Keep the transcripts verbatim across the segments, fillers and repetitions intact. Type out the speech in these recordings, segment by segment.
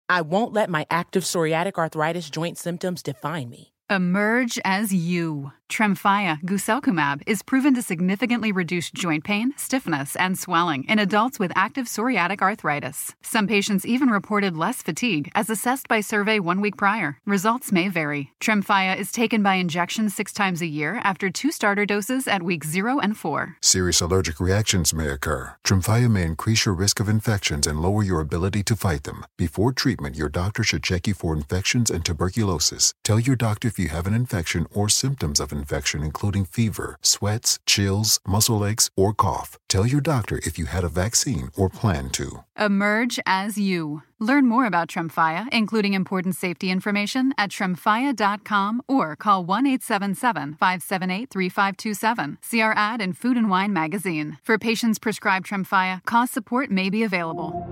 I won't let my active psoriatic arthritis joint symptoms define me. Emerge as you. Tremfya guselkumab is proven to significantly reduce joint pain, stiffness, and swelling in adults with active psoriatic arthritis. Some patients even reported less fatigue as assessed by survey one week prior. Results may vary. Tremfya is taken by injection six times a year after two starter doses at weeks zero and four. Serious allergic reactions may occur. Tremfya may increase your risk of infections and lower your ability to fight them. Before treatment, your doctor should check you for infections and tuberculosis. Tell your doctor if you have an infection or symptoms of infection, including fever, sweats, chills, muscle aches, or cough. Tell your doctor if you had a vaccine or plan to. Emerge as you. Learn more about Tremfya, including important safety information, at tremfya dot com or call one eight seven seven, five seven eight, three five two seven. See our ad in Food and Wine magazine. For patients prescribed Tremfya, cost support may be available.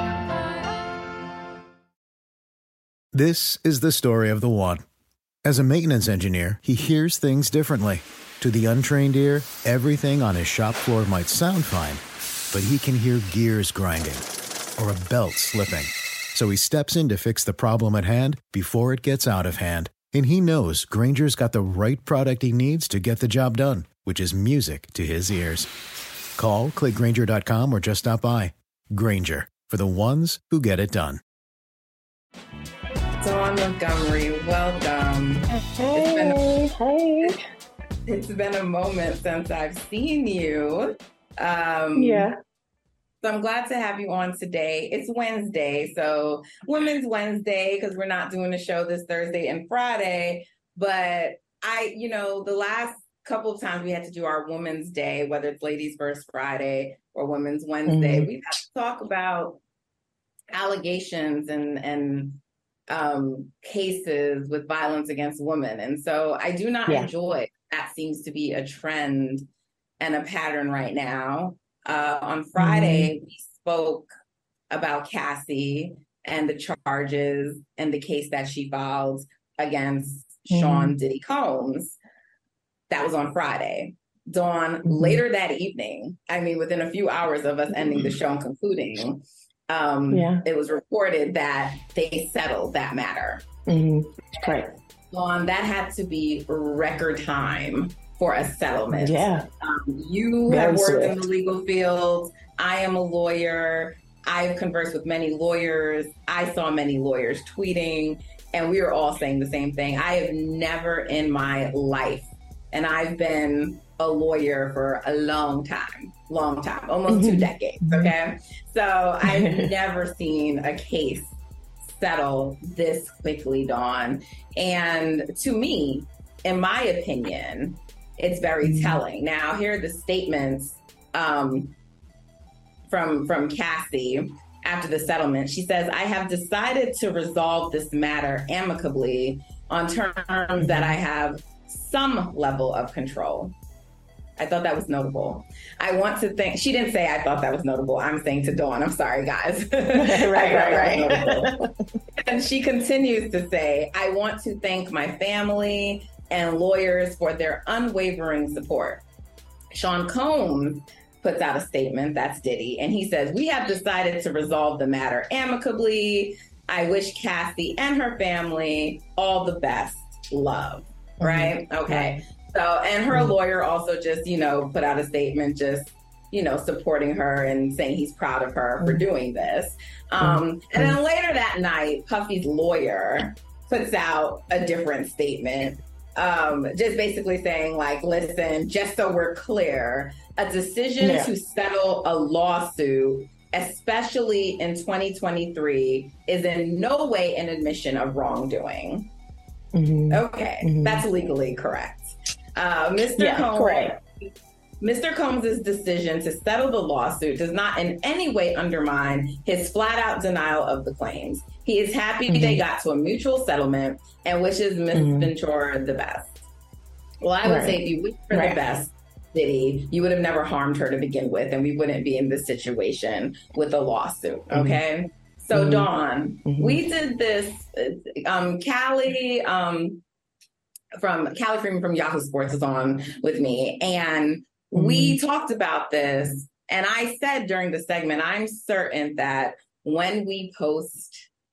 This is the story of the one. As a maintenance engineer, he hears things differently. To the untrained ear, everything on his shop floor might sound fine, but he can hear gears grinding or a belt slipping. So he steps in to fix the problem at hand before it gets out of hand. And he knows Grainger's got the right product he needs to get the job done, which is music to his ears. Call, click Grainger dot com, or just stop by. Grainger, for the ones who get it done. Dawn Montgomery, welcome. Hey, it's been a, hey. It's been a moment since I've seen you. Um, yeah. So I'm glad to have you on today. It's Wednesday, so Women's Wednesday, because we're not doing the show this Thursday and Friday. But I, you know, the last couple of times we had to do our Women's Day, whether it's Ladies First Friday or Women's Wednesday, mm-hmm. we've had to talk about allegations and and um, cases with violence against women. And so I do not yeah. enjoy that. Seems to be a trend and a pattern right now. Uh, on Friday, mm-hmm. we spoke about Cassie and the charges and the case that she filed against mm-hmm. Sean Diddy Combs. That was on Friday. Dawn, mm-hmm. later that evening, I mean, within a few hours of us ending the show and concluding, um, yeah. it was reported that they settled that matter. Mm-hmm. Right. Dawn, that had to be record time for a settlement. Yeah. Um, you Very have worked swift. in the legal field. I am a lawyer. I've conversed with many lawyers. I saw many lawyers tweeting, and we were all saying the same thing. I have never in my life, and I've been a lawyer for a long time, long time, almost two decades, okay? So I've never seen a case settle this quickly, Dawn. And to me, in my opinion, it's very telling. Now, here are the statements um, from, from Cassie after the settlement. She says, I have decided to resolve this matter amicably on terms that I have some level of control. I thought that was notable. I want to thank, she didn't say I thought that was notable. I'm saying to Dawn, I'm sorry, guys. right, right, right. And she continues to say, I want to thank my family and lawyers for their unwavering support. Sean Combs puts out a statement, that's Diddy, and he says, we have decided to resolve the matter amicably. I wish Cassie and her family all the best. Love. Mm-hmm. Right? Okay. Right. So, and her mm-hmm. lawyer also just, you know, put out a statement just, you know, supporting her and saying he's proud of her mm-hmm. for doing this. Um, mm-hmm. And then later that night, Puffy's lawyer puts out a different statement. Um, just basically saying, like, listen, just so we're clear, a decision yeah. to settle a lawsuit, especially in twenty twenty-three, is in no way an admission of wrongdoing. Mm-hmm. Okay, mm-hmm. that's legally correct. Uh, Mister Yeah, Combs, correct. Mister Combs' decision to settle the lawsuit does not in any way undermine his flat-out denial of the claims. He is happy mm-hmm. they got to a mutual settlement and wishes Miz Mm-hmm. Ventura the best. Well, I would right. say if you wish for right. the best, Diddy, you would have never harmed her to begin with, and we wouldn't be in this situation with a lawsuit, okay? Mm-hmm. So, mm-hmm. Dawn, mm-hmm. we did this, um, Callie, um, from Callie Freeman from Yahoo Sports is on with me, and mm-hmm. we talked about this, and I said during the segment, I'm certain that when we post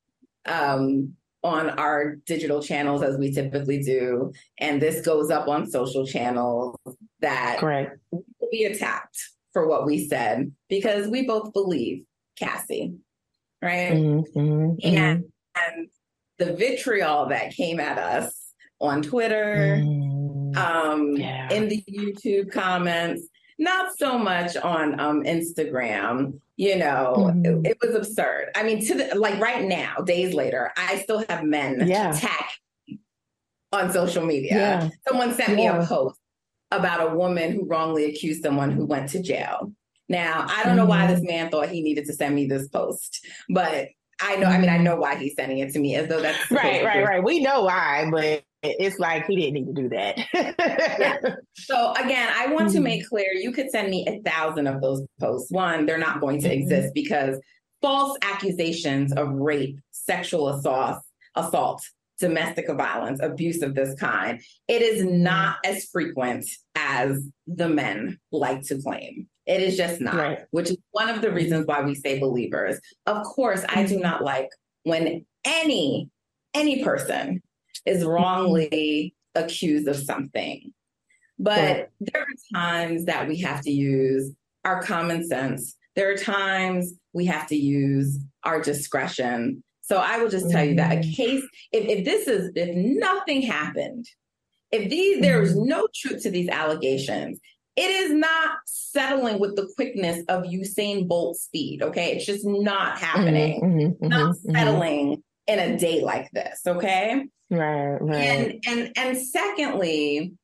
um, on our digital channels as we typically do, and this goes up on social channels, that Correct. we will be attacked for what we said because we both believe Cassie, right? Mm-hmm, mm-hmm. And, and the vitriol that came at us on Twitter, mm-hmm. um, yeah. in the YouTube comments, not so much on um, Instagram. You know, mm-hmm. it, it was absurd. I mean, to the, like right now, days later, I still have men yeah. tag me on social media. Yeah. Someone sent yeah. me a post about a woman who wrongly accused someone who went to jail. Now, I don't mm-hmm. know why this man thought he needed to send me this post, but I know, mm-hmm. I mean, I know why he's sending it to me, as though that's right, right, right. We know why, but it's like he didn't need to do that. yeah. So again, I want mm-hmm. to make clear, you could send me a thousand of those posts. One, they're not going to mm-hmm. exist because false accusations of rape, sexual assault, assault, domestic violence, abuse of this kind, it is not as frequent as the men like to claim. It is just not, right. which is one of the reasons why we say believers. Of course, I do not like when any, any person is wrongly accused of something. But right. there are times that we have to use our common sense. There are times we have to use our discretion. So I will just tell you that a case, if, if this is, if nothing happened, if these, there is no truth to these allegations, it is not settling with the quickness of Usain Bolt speed, okay? It's just not happening. Mm-hmm, mm-hmm, not mm-hmm. settling in a day like this, okay? Right, right. And, and, and secondly,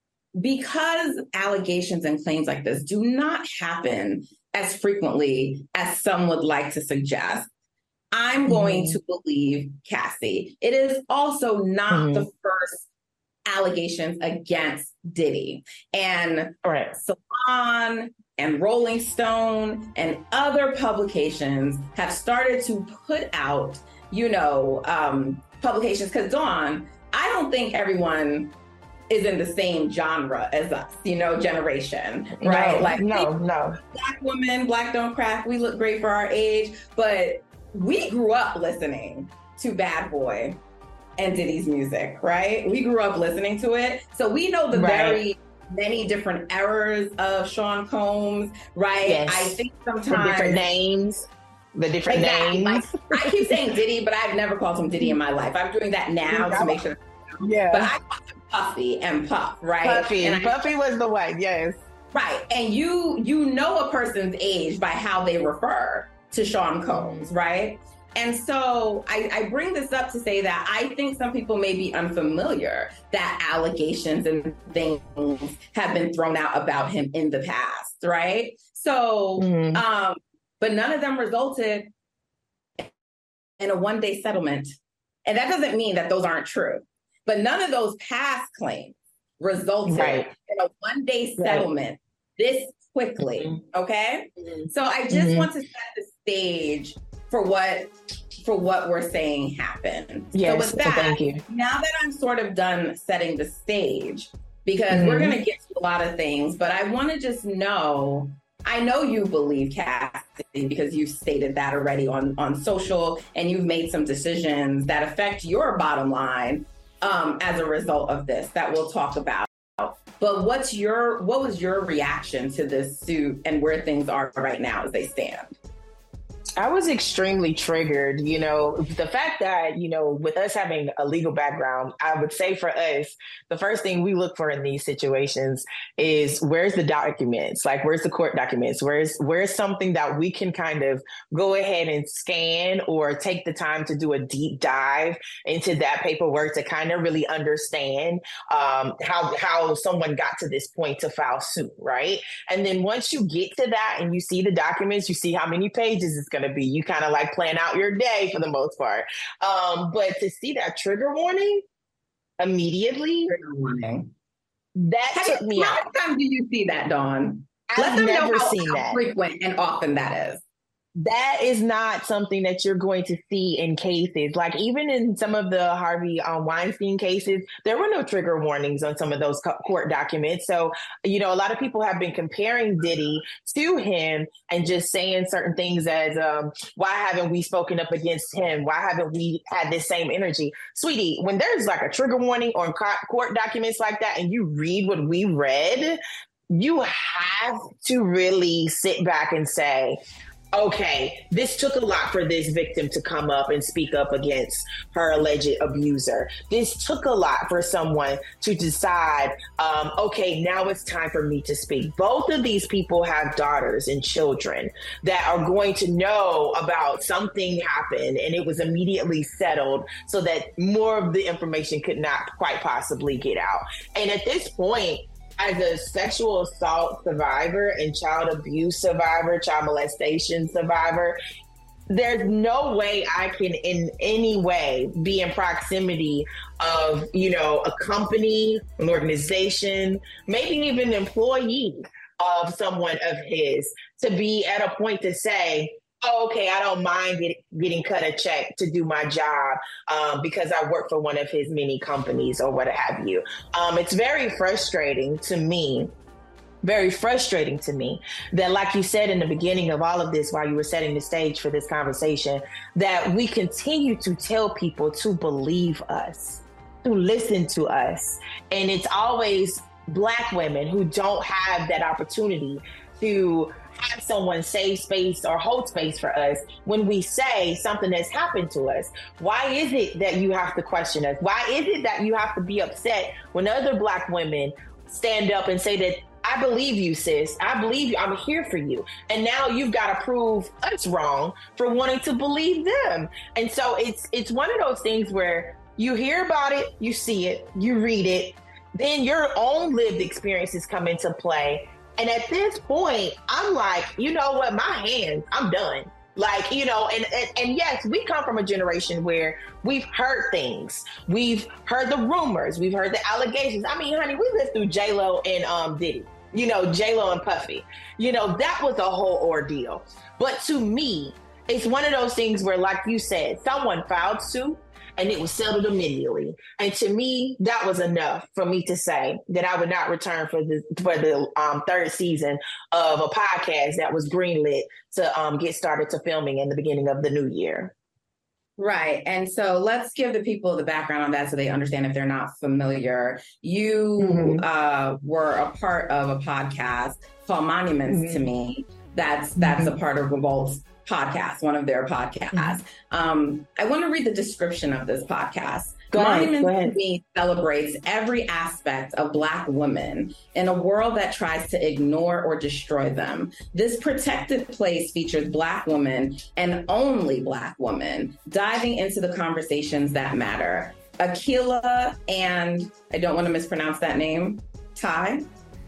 because allegations and claims like this do not happen as frequently as some would like to suggest, I'm going mm-hmm. to believe Cassie. It is also not mm-hmm. the first allegations against Diddy. And right. Salon and Rolling Stone and other publications have started to put out, you know, um, publications. Because, Dawn, I don't think everyone is in the same genre as us, you know, generation, right? No, like, no, no. Black women, Black don't crack. We look great for our age, but we grew up listening to Bad Boy and Diddy's music, right? We grew up listening to it. So we know the right. very many different errors of Sean Combs, right? Yes. I think sometimes... The different names. The different exactly. names. Like, I keep saying Diddy, but I've never called him Diddy in my life. I'm doing that now to make sure. Yeah. But I called him Puffy and Puff, right? Puffy. And Puffy I, was the one, yes. Right. And you you know a person's age by how they refer to Sean Combs, right? And so I, I bring this up to say that I think some people may be unfamiliar that allegations and things have been thrown out about him in the past, right? So, mm-hmm. um, but none of them resulted in a one-day settlement. And that doesn't mean that those aren't true. But none of those past claims resulted right. in a one-day settlement right. this quickly, mm-hmm. okay? Mm-hmm. So I just mm-hmm. want to set the stage for what for what we're saying happened. Yes, so with that, thank you. Now that I'm sort of done setting the stage, because mm-hmm. we're going to get to a lot of things, but I want to just know, I know you believe Cassie because you've stated that already on, on social, and you've made some decisions that affect your bottom line um, as a result of this that we'll talk about. But what's your what was your reaction to this suit and where things are right now as they stand? I was extremely triggered, you know, the fact that, you know, with us having a legal background, I would say for us, the first thing we look for in these situations is where's the documents? Like, where's the court documents? Where's where's something that we can kind of go ahead and scan or take the time to do a deep dive into that paperwork to kind of really understand um, how, how someone got to this point to file suit, right? And then once you get to that and you see the documents, you see how many pages it's going to be. You kind of like plan out your day for the most part. Um, but to see that trigger warning immediately, trigger warning. that Have took you, me how out. How many times do you see that, Dawn? I've Let them never know how, seen how that. frequent and often that is. that is not something that you're going to see in cases. Like even in some of the Harvey um, Weinstein cases, there were no trigger warnings on some of those co- court documents. So, you know, a lot of people have been comparing Diddy to him and just saying certain things as, um, why haven't we spoken up against him? Why haven't we had this same energy? Sweetie, when there's like a trigger warning on co- court documents like that and you read what we read, you have to really sit back and say, okay, this took a lot for this victim to come up and speak up against her alleged abuser. This took a lot for someone to decide, um, okay, now it's time for me to speak. Both of these people have daughters and children that are going to know about something happened and it was immediately settled so that more of the information could not quite possibly get out. And at this point, as a sexual assault survivor and child abuse survivor, child molestation survivor, there's no way I can in any way be in proximity of, you know, a company, an organization, maybe even an employee of someone of his to be at a point to say, oh, okay, I don't mind get, getting cut a check to do my job um, because I work for one of his many companies or what have you. Um, it's very frustrating to me, very frustrating to me that, like you said in the beginning of all of this, while you were setting the stage for this conversation, that we continue to tell people to believe us, to listen to us. And it's always Black women who don't have that opportunity to have someone save space or hold space for us when we say something that's happened to us. Why is it that you have to question us? Why is it that you have to be upset when other Black women stand up and say that, I believe you, sis. I believe you. I'm here for you. And now you've got to prove us wrong for wanting to believe them. And so it's it's one of those things where you hear about it, you see it, you read it, then your own lived experiences come into play. And at this point, I'm like, you know what, my hands, I'm done. Like, you know, and, and, and yes, we come from a generation where we've heard things. We've heard the rumors. We've heard the allegations. I mean, honey, we lived through J-Lo and um, Diddy, you know, J-Lo and Puffy. You know, that was a whole ordeal. But to me, it's one of those things where, like you said, someone filed suit and it was settled immediately. And to me, that was enough for me to say that I would not return for the for the um, third season of a podcast that was greenlit to um, get started to filming in the beginning of the new year. Right. And so let's give the people the background on that so they understand if they're not familiar. You mm-hmm. uh, were a part of a podcast called Monuments mm-hmm. to Me. That's that's mm-hmm. a part of Revolt's podcast, one of their podcasts. Mm-hmm. Um, I want to read the description of this podcast. Go Monuments ahead, to Me celebrates every aspect of Black women in a world that tries to ignore or destroy them. This protected place features Black women and only Black women diving into the conversations that matter. Akilah and, I don't want to mispronounce that name, Ty?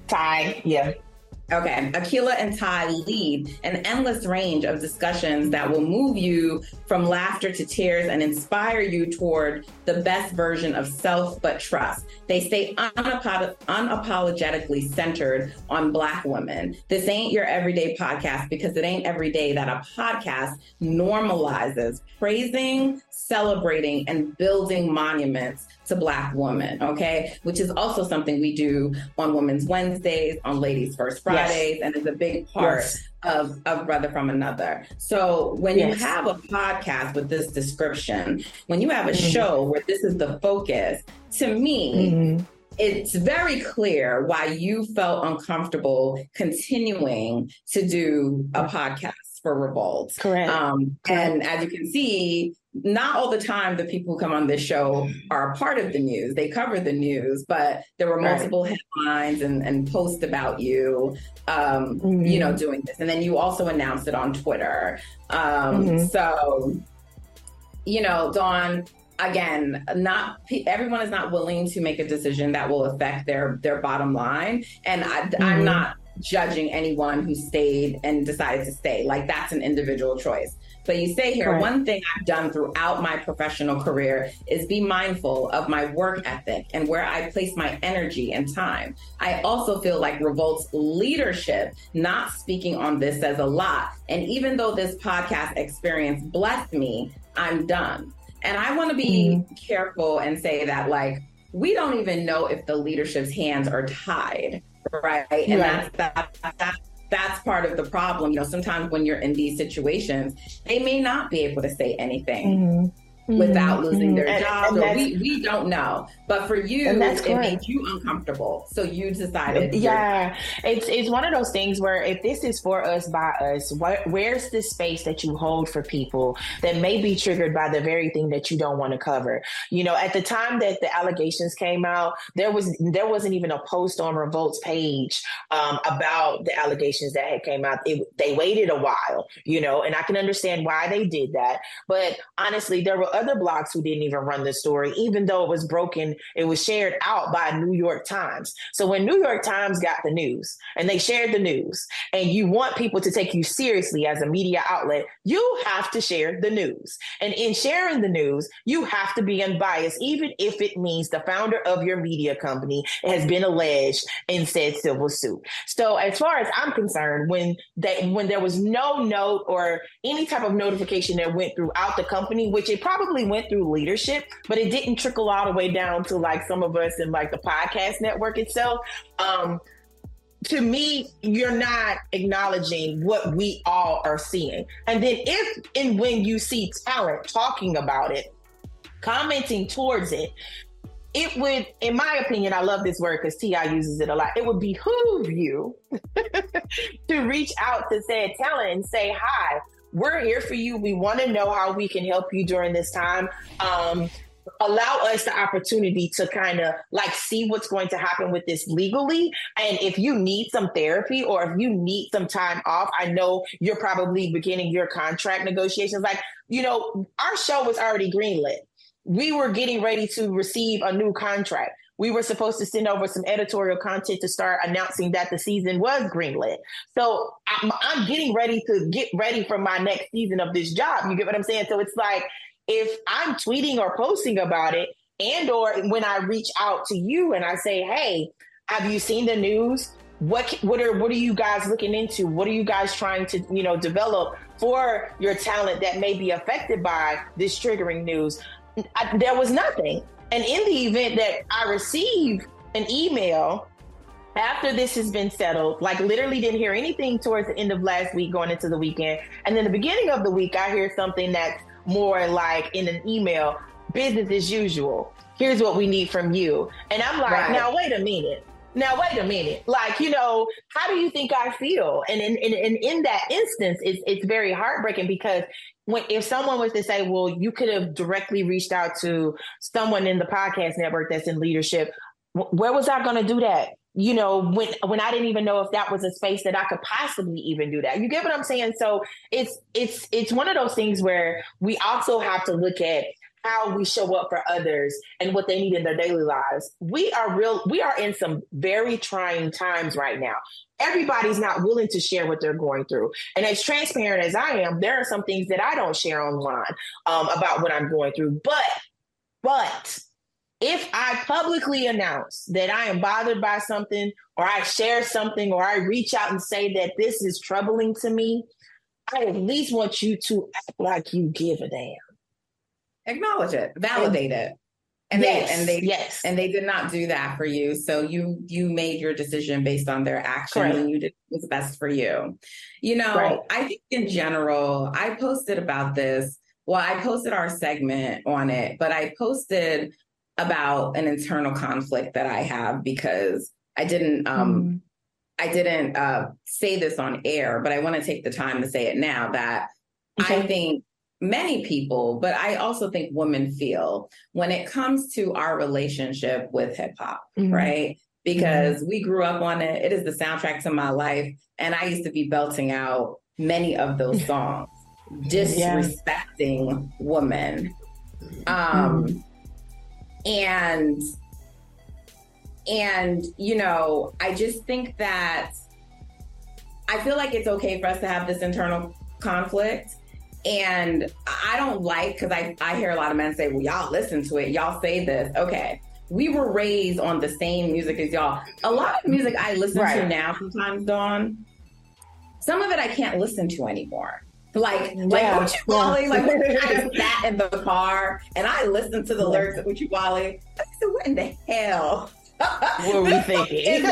Ty, yeah. Okay, Akilah and Ty lead an endless range of discussions that will move you from laughter to tears and inspire you toward the best version of self but trust. They stay unap- unapologetically centered on Black women. This ain't your everyday podcast because it ain't every day that a podcast normalizes praising, celebrating, and building monuments to Black women, okay? Which is also something we do on Women's Wednesdays, on Ladies First Fridays, yes. and is a big part yes. of, of Brother from Another. So when yes. you have a podcast with this description, when you have a mm-hmm. show where this is the focus, to me, mm-hmm. it's very clear why you felt uncomfortable continuing to do a podcast for Revolt. Correct. Um, Correct. And as you can see, not all the time the people who come on this show are a part of the news. They cover the news, but there were multiple right. headlines and, and posts about you, um, mm-hmm. you know, doing this. And then you also announced it on Twitter. Um, mm-hmm. So, you know, Dawn, again, not everyone is not willing to make a decision that will affect their their bottom line. And I, mm-hmm. I'm not judging anyone who stayed and decided to stay. Like, that's an individual choice. But you say here, right. one thing I've done throughout my professional career is be mindful of my work ethic and where I place my energy and time. I also feel like Revolt's leadership not speaking on this says a lot. And even though this podcast experience blessed me, I'm done. And I want to be mm-hmm. careful and say that, like, we don't even know if the leadership's hands are tied, right? And right. that's that, that that's part of the problem. You know, sometimes when you're in these situations, they may not be able to say anything mm-hmm. without losing mm-hmm. their jobs. Or we, we don't know. But for you, it made you uncomfortable. So you decided. Yeah, it's it's one of those things where if this is for us, by us, wh- where's the space that you hold for people that may be triggered by the very thing that you don't want to cover? You know, at the time that the allegations came out, there was there wasn't even a post on Revolt's page um, about the allegations that had came out. It, they waited a while, you know, and I can understand why they did that. But honestly, there were other blogs who didn't even run the story, even though it was broken. It was shared out by New York Times. So when New York Times got the news and they shared the news, and you want people to take you seriously as a media outlet, you have to share the news. And in sharing the news, you have to be unbiased, even if it means the founder of your media company has been alleged in said civil suit. So as far as I'm concerned, when they, when there was no note or any type of notification that went throughout the company, which it probably went through leadership, but it didn't trickle all the way down to like some of us in like the podcast network itself. Um, to me, you're not acknowledging what we all are seeing. And then if and when you see talent talking about it, commenting towards it, it would, in my opinion, I love this word because T I uses it a lot. It would behoove you to reach out to said talent and say, hi, we're here for you. We want to know how we can help you during this time. Um, allow us the opportunity to kind of like see what's going to happen with this legally. And if you need some therapy or if you need some time off, I know you're probably beginning your contract negotiations. Like, you know, our show was already greenlit. We were getting ready to receive a new contract. We were supposed to send over some editorial content to start announcing that the season was greenlit. So I'm, I'm getting ready to get ready for my next season of this job. You get what I'm saying? So it's like, if I'm tweeting or posting about it, and or when I reach out to you and I say, hey, have you seen the news? What what are what are you guys looking into? What are you guys trying to, you know, develop for your talent that may be affected by this triggering news? I, there was nothing. And in the event that I receive an email after this has been settled, like literally didn't hear anything towards the end of last week going into the weekend. And then the beginning of the week, I hear something that's more like in an email, business as usual. Here's what we need from you. And I'm like, right. now, wait a minute. Now, wait a minute. Like, you know, how do you think I feel? And in, in, in, in that instance, it's, it's very heartbreaking because when, if someone was to say, well, you could have directly reached out to someone in the podcast network that's in leadership, where was I going to do that? You know, when when I didn't even know if that was a space that I could possibly even do that. You get what I'm saying? So it's it's it's one of those things where we also have to look at how we show up for others and what they need in their daily lives. We are real. We are in some very trying times right now. Everybody's not willing to share what they're going through. And as transparent as I am, there are some things that I don't share online um, about what I'm going through. But but. If I publicly announce that I am bothered by something, or I share something, or I reach out and say that this is troubling to me, I at least want you to act like you give a damn. Acknowledge it, validate it. And yes, they and they yes. and they did not do that for you. So you you made your decision based on their actions right. and you did what's best for you. You know, right. I think in general, I posted about this. Well, I posted our segment on it, but I posted about an internal conflict that I have because I didn't um, mm. I didn't uh, say this on air, but I want to take the time to say it now that okay. I think many people, but I also think women feel when it comes to our relationship with hip hop, mm. right? Because mm. we grew up on it. It is the soundtrack to my life. And I used to be belting out many of those songs, disrespecting yeah. women. Um, mm. And, and, you know, I just think that I feel like it's okay for us to have this internal conflict. And I don't like, because I, I hear a lot of men say, well, y'all listen to it. Y'all say this. Okay. We were raised on the same music as y'all. A lot of music I listen right. to now sometimes, Dawn, some of it I can't listen to anymore. Like, yeah. like Uchi Wally, like I sat in the car and I listened to the lyrics of Uchi Wally. I said, what in the hell? What were we thinking?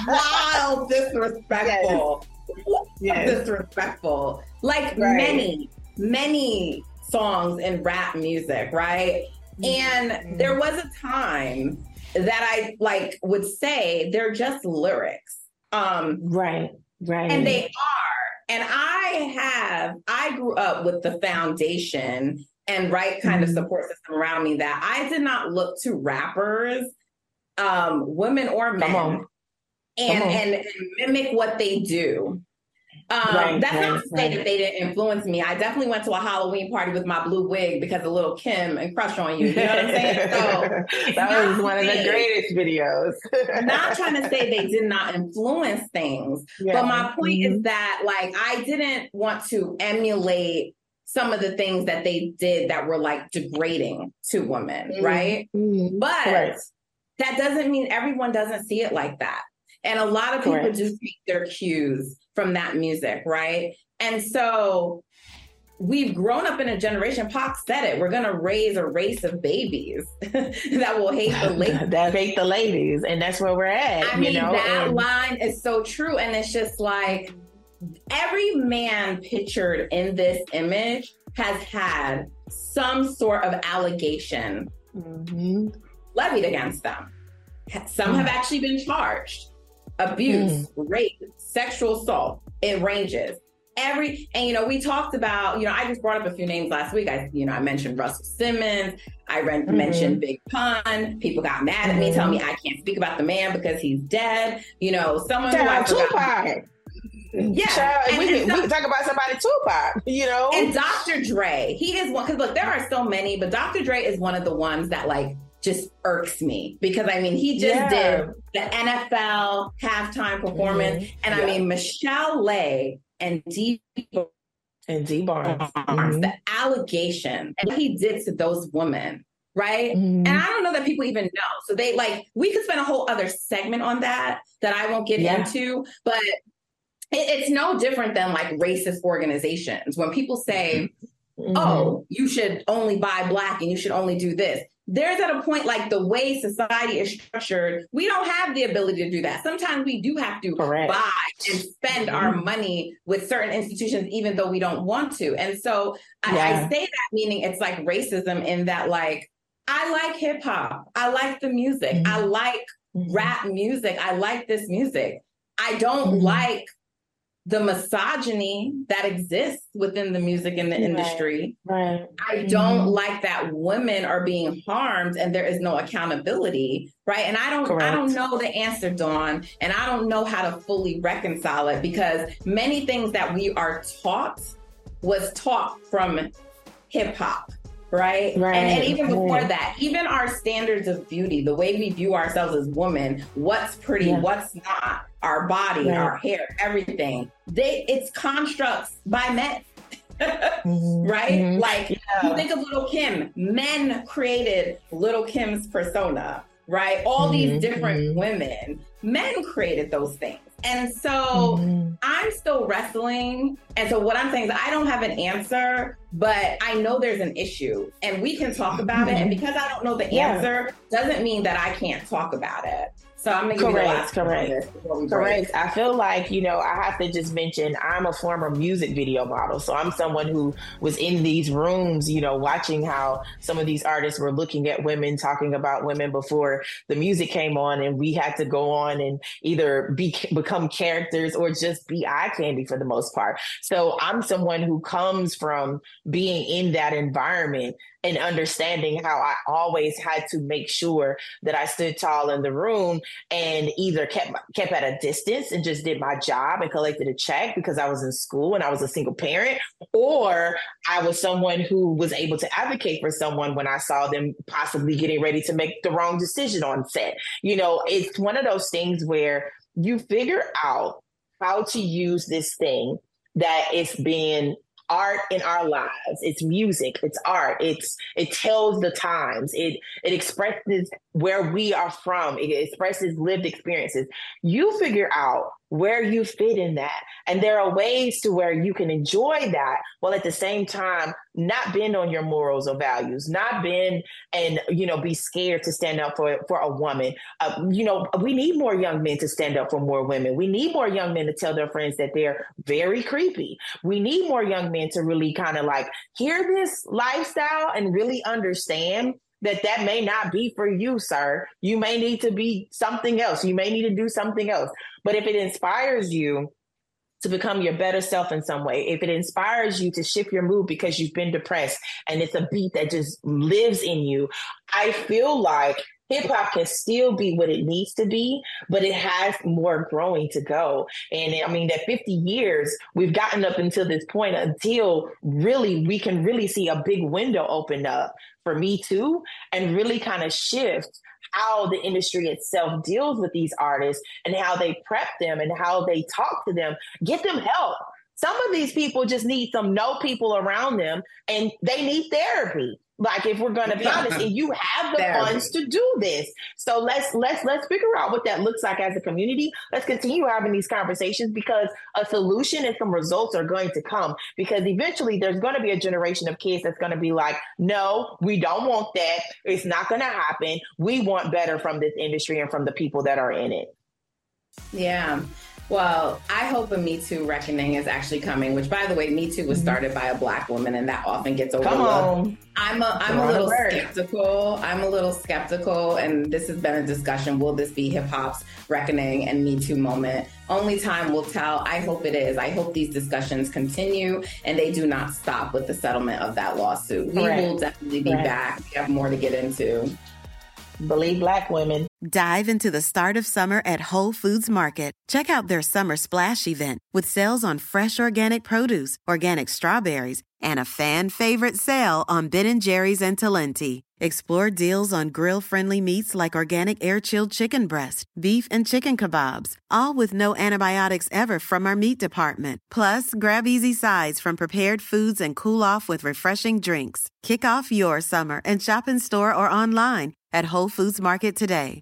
Wild, disrespectful. Yes. Yes. Disrespectful. Like right. many, many songs in rap music, right? And mm-hmm. there was a time that I like would say they're just lyrics. Um, right, right. And they are. And I have, I grew up with the foundation and right kind mm-hmm. of support system around me that I did not look to rappers, um, women or men, and, and, and mimic what they do. Um, right, that's right, not to say right. that they didn't influence me. I definitely went to a Halloween party with my blue wig because of Little Kim and Crush on You. You know what I'm saying? So that was one of the greatest videos. Not trying to say they did not influence things, yeah. but my point mm-hmm. is that like I didn't want to emulate some of the things that they did that were like degrading to women, mm-hmm. right? Mm-hmm. But right. that doesn't mean everyone doesn't see it like that. And a lot of people Correct. Just take their cues from that music, right? And so we've grown up in a generation, Pac said it, we're going to raise a race of babies that will hate the ladies. That hate the ladies. And that's where we're at. I mean, you know? that and- line is so true. And it's just like every man pictured in this image has had some sort of allegation mm-hmm. levied against them. Some have actually been charged. Abuse, mm. rape, sexual assault, it ranges. Every, and you know, we talked about, you know, I just brought up a few names last week. I, you know, I mentioned Russell Simmons. I re- mm-hmm. mentioned Big Pun. People got mad at mm-hmm. me, telling me I can't speak about the man because he's dead. You know, someone who I Tupac. Yeah, Child, and, we, and can, we can talk about somebody Tupac, you know. And Doctor Dre, he is one, because look, there are so many, but Doctor Dre is one of the ones that like just irks me because I mean he just yeah. did the N F L halftime performance, mm-hmm. and yeah. I mean Michelle Lay and D and D Barnes, mm-hmm. the allegation and what he did to those women, right? Mm-hmm. And I don't know that people even know. So they like we could spend a whole other segment on that that I won't get yeah. into, but it, it's no different than like racist organizations when people say, mm-hmm. "Oh, you should only buy black and you should only do this." There's at a point like the way society is structured, we don't have the ability to do that. Sometimes we do have to Correct. Buy and spend mm-hmm. our money with certain institutions, even though we don't want to. And so yeah. I, I say that meaning it's like racism in that like, I like hip hop. I like the music. Mm-hmm. I like mm-hmm. rap music. I like this music. I don't mm-hmm. like the misogyny that exists within the music and the right. industry. Right. I don't mm-hmm. like that women are being harmed and there is no accountability, right? And I don't Correct. I don't know the answer, Dawn, and I don't know how to fully reconcile it because many things that we are taught was taught from hip hop. Right? right. And, and even before right. that, even our standards of beauty, the way we view ourselves as women, what's pretty, yeah. what's not, our body, right. our hair, everything, they it's constructs by men. mm-hmm. Right? Mm-hmm. Like yeah. you think of Little Kim, men created Little Kim's persona, right? All mm-hmm. these different mm-hmm. women, men created those things. And so mm-hmm. I'm still wrestling. And so what I'm saying is I don't have an answer, but I know there's an issue and we can talk about mm-hmm. it. And because I don't know the yeah. answer doesn't mean that I can't talk about it. So I'm going to give you the last correct. Correct. I feel like, you know, I have to just mention I'm a former music video model. So I'm someone who was in these rooms, you know, watching how some of these artists were looking at women, talking about women before the music came on. And we had to go on and either be become characters or just be eye candy for the most part. So I'm someone who comes from being in that environment and understanding how I always had to make sure that I stood tall in the room and either kept kept at a distance and just did my job and collected a check because I was in school and I was a single parent, or I was someone who was able to advocate for someone when I saw them possibly getting ready to make the wrong decision on set. You know, it's one of those things where you figure out how to use this thing that is being art in our lives. It's music, it's art, it's it tells the times, it it expresses where we are from, it expresses lived experiences. You figure out where you fit in that. And there are ways to where you can enjoy that while at the same time not bend on your morals or values, not bend and, you know, be scared to stand up for, for a woman. Uh, you know, we need more young men to stand up for more women. We need more young men to tell their friends that they're very creepy. We need more young men to really kind of like hear this lifestyle and really understand that that may not be for you, sir. You may need to be something else. You may need to do something else. But if it inspires you to become your better self in some way, if it inspires you to shift your mood because you've been depressed and it's a beat that just lives in you, I feel like hip hop can still be what it needs to be, but it has more growing to go. And I mean, that fifty years, we've gotten up until this point until really we can really see a big window open up for Me Too and really kind of shift how the industry itself deals with these artists and how they prep them and how they talk to them, get them help. Some of these people just need some know people around them and they need therapy. Like, if we're going to be honest, and you have the therapy. funds to do this. So let's let's let's figure out what that looks like as a community. Let's continue having these conversations because a solution and some results are going to come, because eventually there's going to be a generation of kids that's going to be like, no, we don't want that. It's not going to happen. We want better from this industry and from the people that are in it. Yeah. Well, I hope a Me Too reckoning is actually coming, which, by the way, Me Too was started by a Black woman, and that often gets overlooked. I'm a, I'm a little skeptical. I'm a little skeptical, and this has been a discussion. Will this be hip hop's reckoning and Me Too moment? Only time will tell. I hope it is. I hope these discussions continue and they do not stop with the settlement of that lawsuit. We right. will definitely be right. back. We have more to get into. Believe Black women. Dive into the start of summer at Whole Foods Market. Check out their Summer Splash event with sales on fresh organic produce, organic strawberries, and a fan favorite sale on Ben and Jerry's and Talenti. Explore deals on grill-friendly meats like organic air-chilled chicken breast, beef, and chicken kebabs, all with no antibiotics ever from our meat department. Plus, grab easy sides from prepared foods and cool off with refreshing drinks. Kick off your summer and shop in store or online at Whole Foods Market today.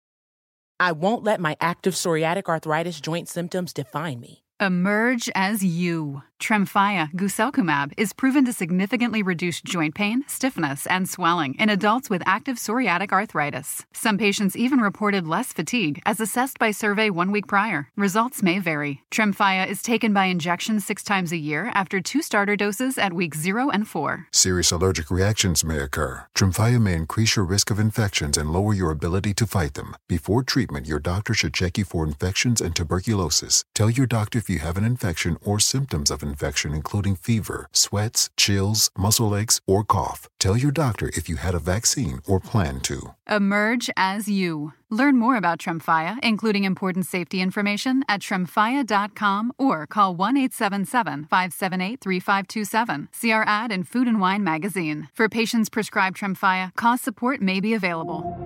I won't let my active psoriatic arthritis joint symptoms define me. Emerge as you. Tremfya guselkumab is proven to significantly reduce joint pain, stiffness, and swelling in adults with active psoriatic arthritis. Some patients even reported less fatigue as assessed by survey one week prior. Results may vary. Tremfya is taken by injection six times a year after two starter doses at weeks zero and four. Serious allergic reactions may occur. Tremfya may increase your risk of infections and lower your ability to fight them. Before treatment, your doctor should check you for infections and tuberculosis. Tell your doctor if you have an infection or symptoms of infection, including fever, sweats, chills, muscle aches, or cough. Tell your doctor if you had a vaccine or plan to. Emerge as you. Learn more about Tremfya, including important safety information, at tremfya dot com or call one eight seven seven, five seven eight, three five two seven. See our ad in Food and Wine magazine. For patients prescribed Tremfya, cost support may be available.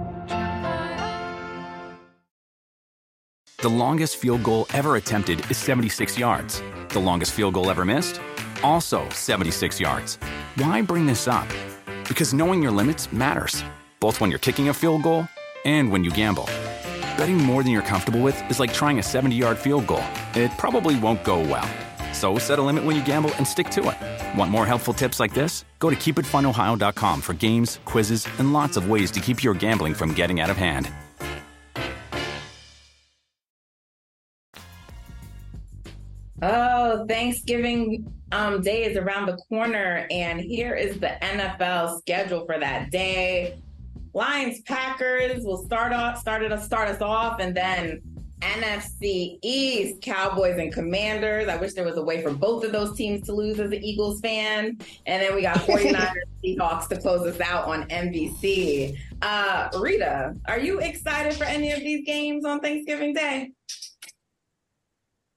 The longest field goal ever attempted is seventy-six yards. The longest field goal ever missed? Also seventy-six yards. Why bring this up? Because knowing your limits matters, both when you're kicking a field goal and when you gamble. Betting more than you're comfortable with is like trying a seventy-yard field goal. It probably won't go well. So set a limit when you gamble and stick to it. Want more helpful tips like this? Go to keep it fun ohio dot com for games, quizzes, and lots of ways to keep your gambling from getting out of hand. Oh, Thanksgiving um, Day is around the corner, and here is the N F L schedule for that day. Lions Packers will start off, started to start us off, and then N F C East Cowboys and Commanders. I wish there was a way for both of those teams to lose as an Eagles fan. And then we got forty-niners Seahawks to close us out on N B C. Uh, Rita, are you excited for any of these games on Thanksgiving Day?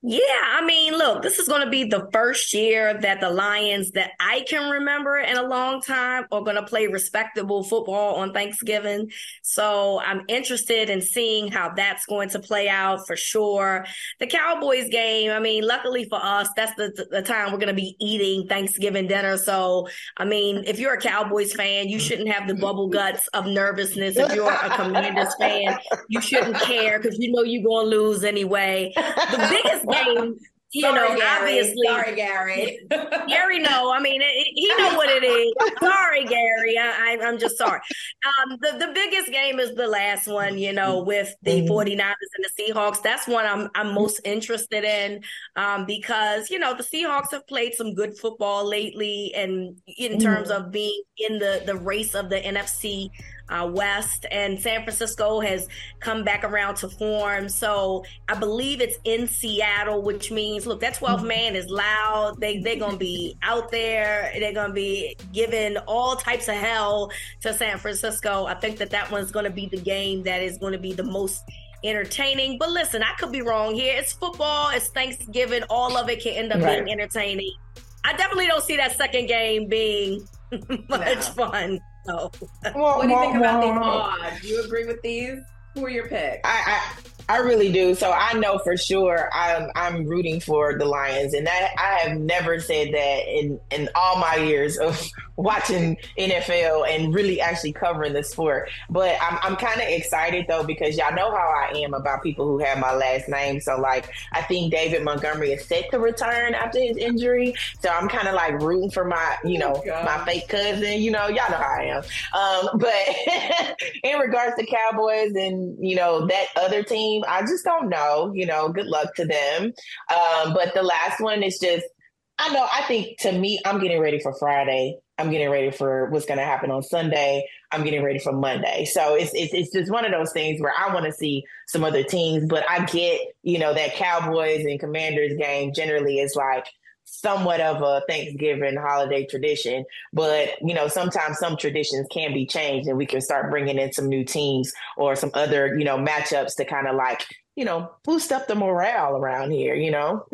Yeah, I mean, look, this is going to be the first year that the Lions that I can remember in a long time are going to play respectable football on Thanksgiving. So I'm interested in seeing how that's going to play out for sure. The Cowboys game, I mean, luckily for us, that's the, the time we're going to be eating Thanksgiving dinner. So, I mean, if you're a Cowboys fan, you shouldn't have the bubble guts of nervousness. If you're a Commanders fan, you shouldn't care because you know you're going to lose anyway. The biggest game, you Sorry, know, Gary. obviously. Sorry, Gary. Gary, no, I mean, it, he know what it is. Sorry, Gary. I, I'm just sorry. Um, the, the biggest game is the last one, you know, with the forty-niners and the Seahawks. That's one I'm I'm most interested in um, because, you know, the Seahawks have played some good football lately and in terms of being in the, the race of the N F C Uh, West, and San Francisco has come back around to form. So I believe it's in Seattle, which means, look, that twelfth man is loud. They, they're going to be out there. They're going to be giving all types of hell to San Francisco. I think that that one's going to be the game that is going to be the most entertaining. But listen, I could be wrong here. It's football. It's Thanksgiving. All of it can end up right. being entertaining. I definitely don't see that second game being much no. fun. No. What do you think about these odds? Do you agree with these? Who are your picks? I, I I really do. So I know for sure I'm I'm rooting for the Lions, and that I have never said that in in all my years of watching N F L and really actually covering the sport. But I'm I'm kind of excited though, because y'all know how I am about people who have my last name. So like I think David Montgomery is set to return after his injury. So I'm kind of like rooting for my you know oh my fake cousin. You know y'all know how I am. Um, but in regards to Cowboys and you know that other team, I just don't know, you know, good luck to them. Um, but the last one is just, I know, I think to me, I'm getting ready for Friday. I'm getting ready for what's going to happen on Sunday. I'm getting ready for Monday. So it's, it's, it's just one of those things where I want to see some other teams, but I get, you know, that Cowboys and Commanders game generally is like somewhat of a Thanksgiving holiday tradition, but you know, sometimes some traditions can be changed and we can start bringing in some new teams or some other, you know, matchups to kind of like, you know, boost up the morale around here, you know?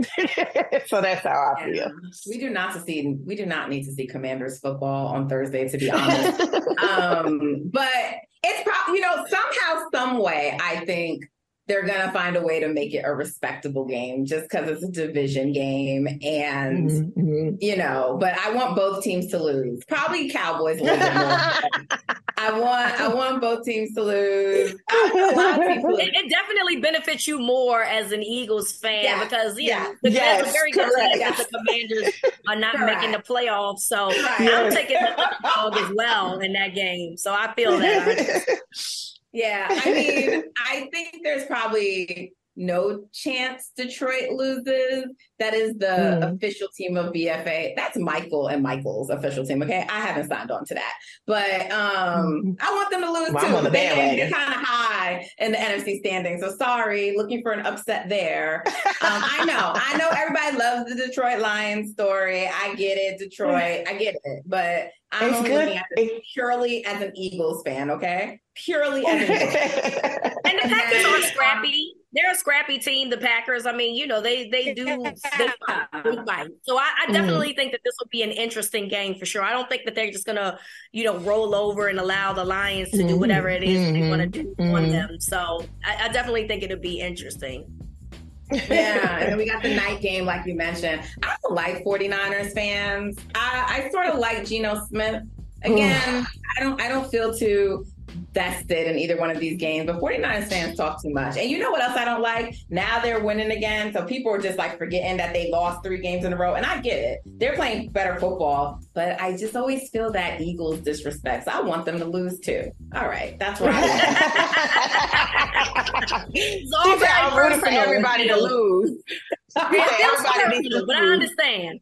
So that's how I feel. Yeah. We do not to see, we do not need to see Commanders football on Thursday, to be honest. um, but it's probably, you know, somehow, some way, I think they're going to find a way to make it a respectable game just because it's a division game. And, mm-hmm. you know, but I want both teams to lose. Probably Cowboys a little bit more. I want I want both teams to lose. It, it definitely benefits you more as an Eagles fan yeah. because, you yeah. know, the yes, very good that the Commanders are not correct. Making the playoffs. So right. I'm taking the dog as well in that game. So I feel that. Yeah, I mean, I think there's probably no chance Detroit loses. That is the mm. official team of B F A. That's Michael and Michael's official team, okay? I haven't signed on to that. But um, I want them to lose, well, too. I'm on the They're kind of high in the N F C standing. So sorry, looking for an upset there. Um, I know. I know everybody loves the Detroit Lions story. I get it, Detroit. I get it. But I'm only looking at this purely as an Eagles fan, okay? Purely as an Eagles fan. And the Packers are scrappy. They're a scrappy team, the Packers. I mean, you know, they they do they fight. So I, I definitely mm. think that this will be an interesting game for sure. I don't think that they're just gonna, you know, roll over and allow the Lions to mm-hmm. do whatever it is mm-hmm. they want to do mm-hmm. on them. So I, I definitely think it'll be interesting. Yeah, and then we got the night game, like you mentioned. I don't like forty-niners fans. I, I sort of like Geno Smith. Again, I don't I don't feel too vested in either one of these games, but forty-niners fans talk too much. And you know what else I don't like? Now they're winning again, so people are just like forgetting that they lost three games in a row. And I get it. They're playing better football, but I just always feel that Eagles disrespect. So I want them to lose too. All right, that's right. It's all about rooting for everybody to lose. Everybody needs to but I understand.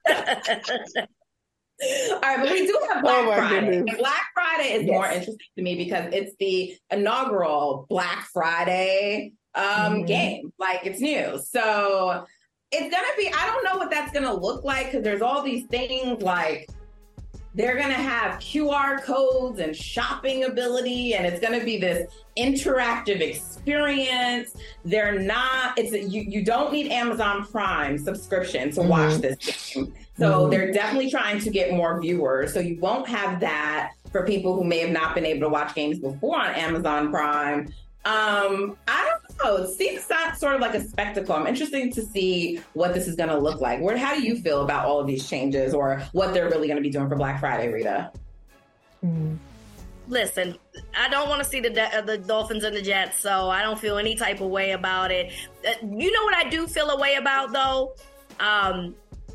All right, but we do have Black oh Friday. And Black Friday is yes. more interesting to me because it's the inaugural Black Friday um, mm-hmm. game. Like, it's new. So it's going to be, I don't know what that's going to look like because there's all these things like they're going to have Q R codes and shopping ability, and it's going to be this interactive experience. They're not, it's a, you, you don't need Amazon Prime subscription to mm-hmm. watch this game. So mm-hmm. they're definitely trying to get more viewers. So you won't have that for people who may have not been able to watch games before on Amazon Prime. Um, I don't know. It seems sort of like a spectacle. I'm interested to see what this is going to look like. Where, how do you feel about all of these changes, or what they're really going to be doing for Black Friday, Rita? Mm-hmm. Listen, I don't want to see the uh, the Dolphins and the Jets, so I don't feel any type of way about it. Uh, you know what I do feel a way about, though? Um,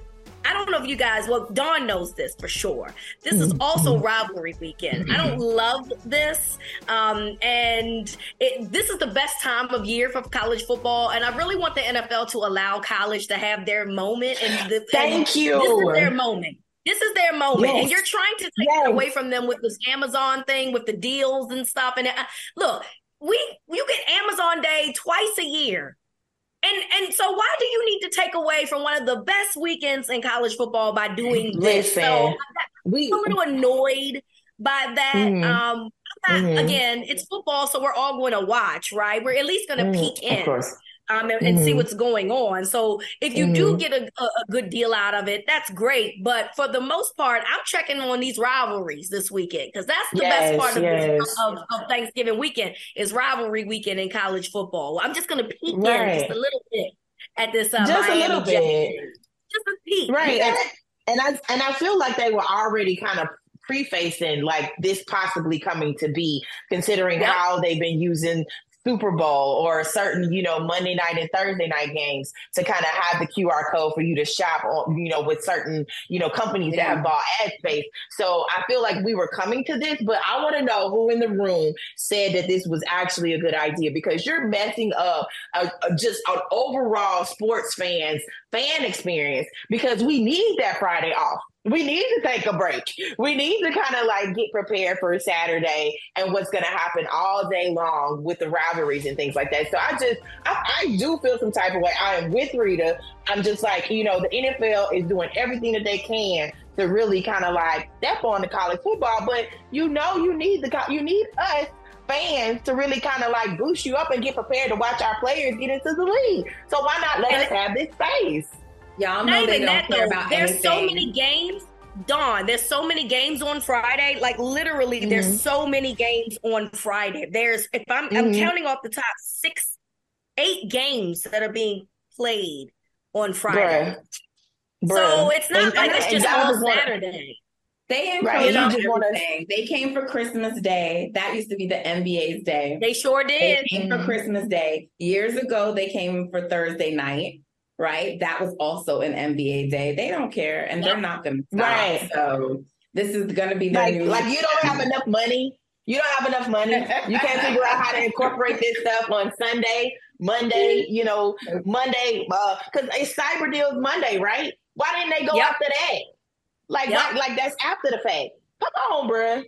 I don't know if you guys, well, Dawn knows this for sure. This is also rivalry weekend. I don't love this. Um, and it, this is the best time of year for college football. And I really want the N F L to allow college to have their moment. And the, Thank and you. This is their moment. This is their moment. Yes. And you're trying to take yes. it away from them with this Amazon thing, with the deals and stuff. And uh, look, we you get Amazon Day twice a year. And and so why do you need to take away from one of the best weekends in college football by doing this? Listen, so we, I'm a little annoyed by that. Mm-hmm. Um, not, mm-hmm. Again, it's football, so we're all going to watch, right? We're at least going to mm-hmm. peek in. Of course. Um, and, and mm-hmm. see what's going on. So if you mm-hmm. do get a, a, a good deal out of it, that's great. But for the most part, I'm checking on these rivalries this weekend, because that's the yes, best part of, yes. this, of, of Thanksgiving weekend is rivalry weekend in college football. I'm just going to peek right. in just a little bit at this uh, just Miami a little bit, just a peek, right? And, and I and I feel like they were already kind of prefacing like this possibly coming to be, considering yep. how they've been using Super Bowl or certain, you know, Monday night and Thursday night games to kind of have the Q R code for you to shop on, you know, with certain, you know, companies yeah. that have bought ad space. So I feel like we were coming to this, but I want to know who in the room said that this was actually a good idea, because you're messing up a, a, just an overall sports fans fan experience, because we need that Friday off. We need to take a break. We need to kind of like get prepared for Saturday and what's going to happen all day long with the rivalries and things like that. So I just, I, I do feel some type of way. I am with Rita. I'm just like, you know, the N F L is doing everything that they can to really kind of like step on the college football. But you know, you need the, you need us fans to really kind of like boost you up and get prepared to watch our players get into the league. So why not let us have this space? Y'all know they don't that, care though. about There's anything. so many games, Dawn. There's so many games on Friday. Like literally, mm-hmm. there's so many games on Friday. There's, if I'm, mm-hmm. I'm counting off the top, six, eight games that are being played on Friday. Bruh. Bruh. So it's not and, like and, it's just all Saturday. They encroached on everything. They came for Christmas Day. That used to be the N B A's day. They sure did. They came mm-hmm. for Christmas Day. Years ago, they came for Thursday night. Right? That was also an N B A day. They don't care, and they're not going to stop. Right. So this is going to be the like, new... Like, you don't have enough money. You don't have enough money. You can't figure out how to incorporate this stuff on Sunday, Monday, you know, Monday, because uh, it's Cyber Deals Monday, right? Why didn't they go yep. after that? Like, yep. like, like that's after the fact. Come on, bruh.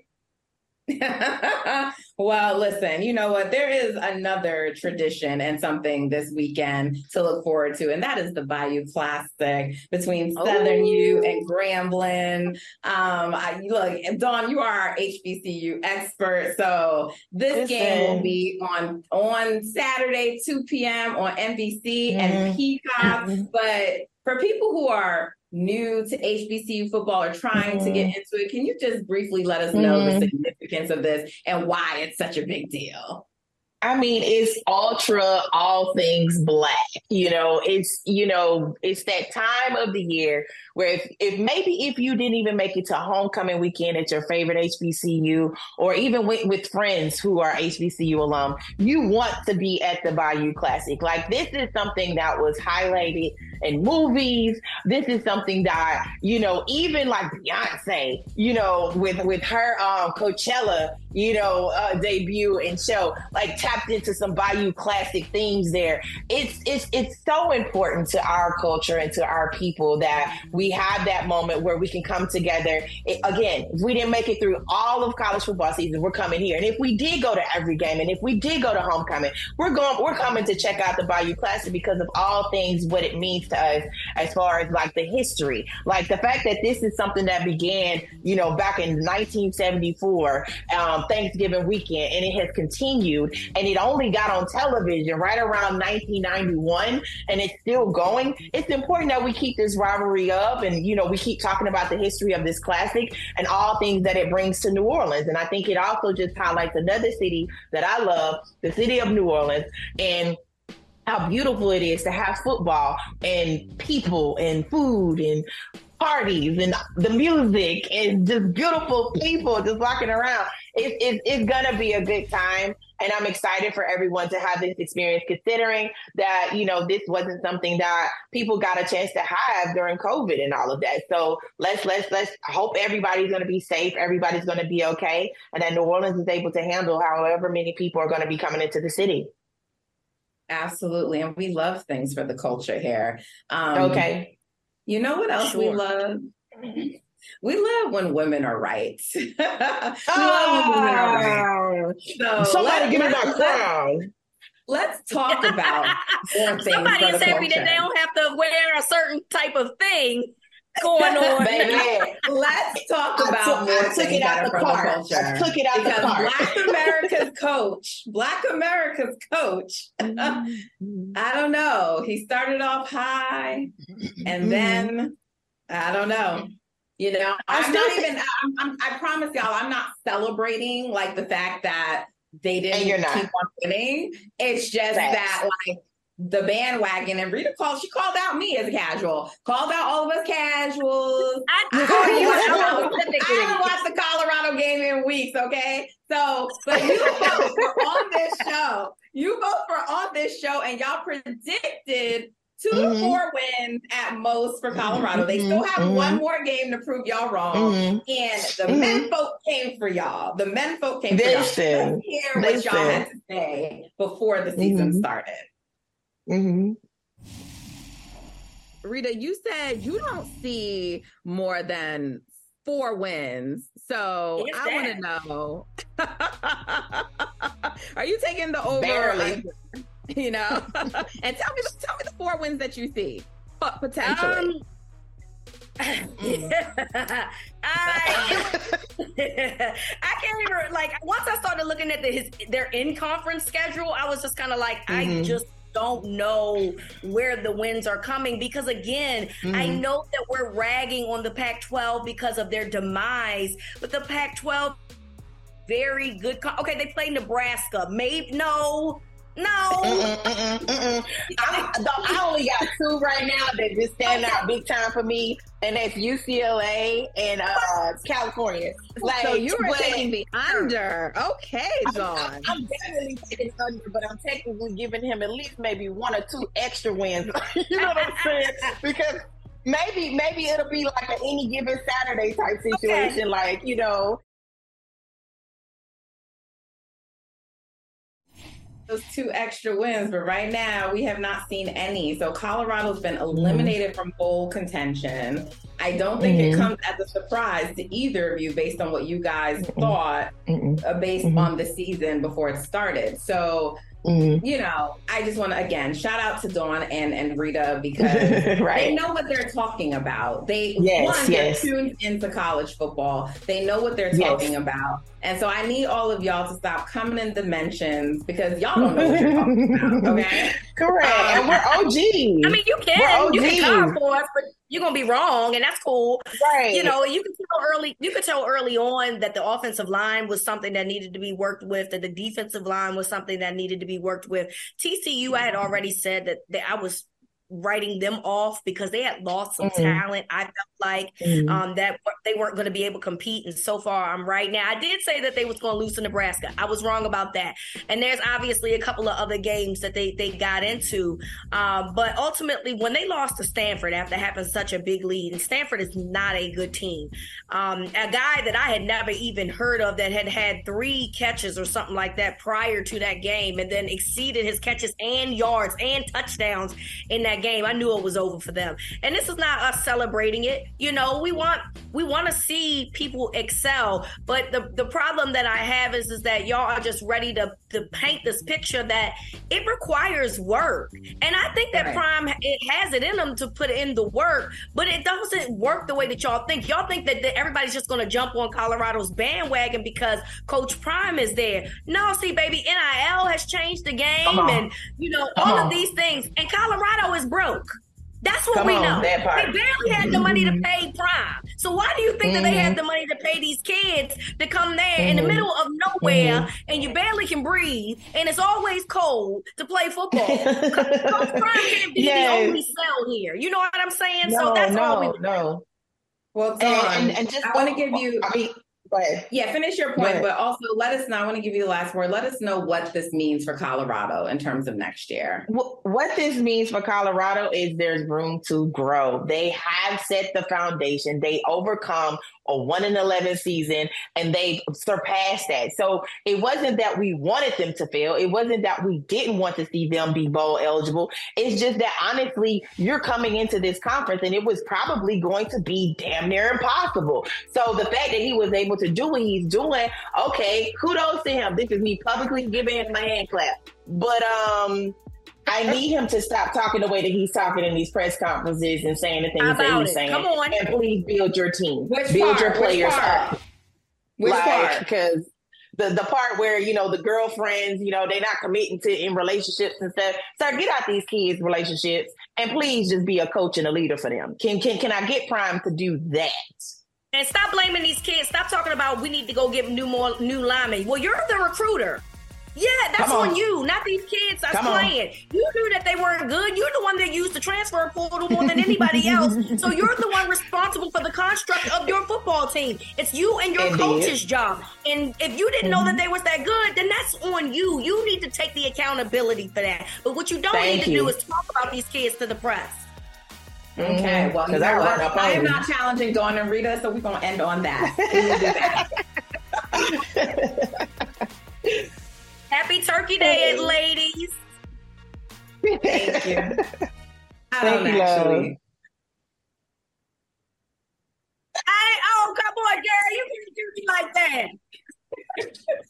Well, listen, you know what? There is another tradition and something this weekend to look forward to, and that is the Bayou Classic between Southern Ooh. U and Grambling. Um, I, look, Dawn, you are our H B C U expert, so this listen. game will be on on Saturday, two p.m. on N B C mm-hmm. and Peacock. Mm-hmm. But for people who are new to H B C U football or trying mm-hmm. to get into it, can you just briefly let us know mm-hmm. the significance of this and why it's such a big deal? I mean, it's ultra, all things Black. You know, it's, you know, it's that time of the year where if, if maybe if you didn't even make it to homecoming weekend at your favorite H B C U, or even with, with friends who are H B C U alum, you want to be at the Bayou Classic. Like, this is something that was highlighted in movies. This is something that, you know, even like Beyonce, you know, with, with her um, Coachella, you know, uh, debut and show, like tapped into some Bayou Classic themes there. It's, it's, it's so important to our culture and to our people that we we have that moment where we can come together. It, again, if we didn't make it through all of college football season, we're coming here. And if we did go to every game, and if we did go to homecoming, we're going, we're coming to check out the Bayou Classic because of all things, what it means to us as far as like the history, like the fact that this is something that began, you know, back in nineteen seventy-four, um, Thanksgiving weekend, and it has continued, and it only got on television right around nineteen ninety-one, and it's still going. It's important that we keep this rivalry up, and, you know, we keep talking about the history of this classic and all things that it brings to New Orleans. And I think it also just highlights another city that I love, the city of New Orleans, and how beautiful it is to have football and people and food and parties and the music and just beautiful people just walking around. It, it, it's going to be a good time. And I'm excited for everyone to have this experience, considering that, you know, this wasn't something that people got a chance to have during COVID and all of that. So let's, let's, let's hope everybody's going to be safe. Everybody's going to be okay. And that New Orleans is able to handle however many people are going to be coming into the city. Absolutely. And we love things for the culture here. Um, okay. You know what else sure. we love? We love when women are right. we oh, love when women are right. So somebody give me my let's, crown. Let's talk about more things. Somebody is happy that they don't have to wear a certain type of thing going on. Baby, let's talk I about took, more I took things it out that the are from park. the culture. I took it out because the park. Black America's coach, Black America's coach, I don't know. He started off high, and then I don't know. You know, I'm I not even. I'm, I'm, I promise y'all, I'm not celebrating like the fact that they didn't And you're not. keep on winning. It's just Facts. that like the bandwagon, and Rita called. She called out me as a casual. Called out all of us casuals. I, I, oh, you I, specifically. I haven't watched the Colorado game in weeks. Okay, so but you both were on this show. You both were on this show, and y'all predicted two mm-hmm. to four wins at most for Colorado. They still have mm-hmm. one more game to prove y'all wrong. Mm-hmm. And the mm-hmm. men folk came for y'all. The men folk came Listen, for y'all. Let's hear what listen. y'all had to say before the season mm-hmm. started. Mm-hmm. Rita, you said you don't see more than four wins. So Yes, I want to know, are you taking the over? Barely. You know, and tell me, the, tell me the four wins that you see, but potentially. Um, I I can't even like once I started looking at the, his their in conference schedule, I was just kind of like mm-hmm. I just don't know where the wins are coming because again, mm-hmm. I know that we're ragging on the Pac twelve because of their demise, but the Pac twelve very good. Co- okay, they play Nebraska. Maybe no. No, mm-mm, mm-mm, mm-mm. I'm, I only got two right now that just stand okay. out big time for me, and that's U C L A and uh, California. Like, so you were taking the under. Okay, Dawn. I'm, I'm definitely taking under, but I'm technically giving him at least maybe one or two extra wins. You know what I'm saying? Because maybe maybe it'll be like an any given Saturday type situation, okay. like, you know. Those two extra wins, but right now we have not seen any. So Colorado's been eliminated mm-hmm. from bowl contention. I don't think mm-hmm. it comes as a surprise to either of you based on what you guys mm-hmm. thought mm-hmm. Uh, based mm-hmm. on the season before it started. So, mm-hmm. you know, I just want to, again, shout out to Dawn and, and Rita because right. they know what they're talking about. They, yes, one, yes. they're tuned into college football. They know what they're talking yes. about. And so I need all of y'all to stop coming in dimensions because y'all don't know what you're talking about, okay? Correct. Um, and we're O Gs. I mean, you can. You can cover for us, but you're going to be wrong, and that's cool. Right. You know, you can tell early, you could tell early on that the offensive line was something that needed to be worked with, that the defensive line was something that needed to be worked with. T C U, I had already said that, that I was writing them off because they had lost some mm-hmm. talent. I felt like mm-hmm. um, that they weren't going to be able to compete. And so far, I'm right. Now, I did say that they was going to lose to Nebraska. I was wrong about that. And there's obviously a couple of other games that they, they got into. Um, but ultimately, when they lost to Stanford after having such a big lead, and Stanford is not a good team, um, a guy that I had never even heard of that had had three catches or something like that prior to that game and then exceeded his catches and yards and touchdowns in that game, I knew it was over for them. And this is not us celebrating it. You know, we want we want to see people excel. But the, the problem that I have is, is that y'all are just ready to, to paint this picture that it requires work. And I think that right. Prime, it has it in them to put in the work, but it doesn't work the way that y'all think. Y'all think that, that everybody's just going to jump on Colorado's bandwagon because Coach Prime is there. No, see, baby, N I L has changed the game and, you know, Come all on. of these things. And Colorado is broke. That's what Come we on, know. that part. They barely had the money to pay Prime. So why do you think mm-hmm. that they had the money to pay these kids to come there mm-hmm. in the middle of nowhere mm-hmm. and you barely can breathe and it's always cold to play football? Coach Prime can't be yes. the only sell here. You know what I'm saying? No, so that's no, all we no. Well, Dawn, and, and, and just I want to give you. I mean, go ahead. Yeah, finish your point, but also let us know. I want to give you the last word. Let us know what this means for Colorado in terms of next year. What this means for Colorado is there's room to grow. They have set the foundation. They overcome a one and eleven season, and they surpassed that. So it wasn't that we wanted them to fail. It wasn't that we didn't want to see them be bowl eligible. It's just that honestly, you're coming into this conference, and it was probably going to be damn near impossible. So the fact that he was able to do what he's doing, okay, kudos to him. This is me publicly giving him a hand clap. But um. I need him to stop talking the way that he's talking in these press conferences and saying the things How that he's it? saying. Come on. And please build your team. Which build part? your players Which part? up. Which like, part? Because the, the part where, you know, the girlfriends, you know, they're not committing to in relationships and stuff. So get out these kids' relationships and please just be a coach and a leader for them. Can can can I get Prime to do that? And stop blaming these kids. Stop talking about we need to go get new more new linemen. Well, you're the recruiter. Yeah, that's on. on you, not these kids that's playing. On. You knew that they weren't good. You're the one that used the transfer portal more than anybody else. So you're the one responsible for the construct of your football team. It's you and your Indeed. coach's job. And if you didn't mm-hmm. know that they was that good, then that's on you. You need to take the accountability for that. But what you don't Thank need to you. do is talk about these kids to the press. Okay, well, you know what? I am not challenging Dawn and Rita, so we're going to end on that. We'll do that. Happy Turkey Day, hey. ladies. Thank you. I Thank don't you, actually. Love. I, oh, come on, Gary. You can't do me like that.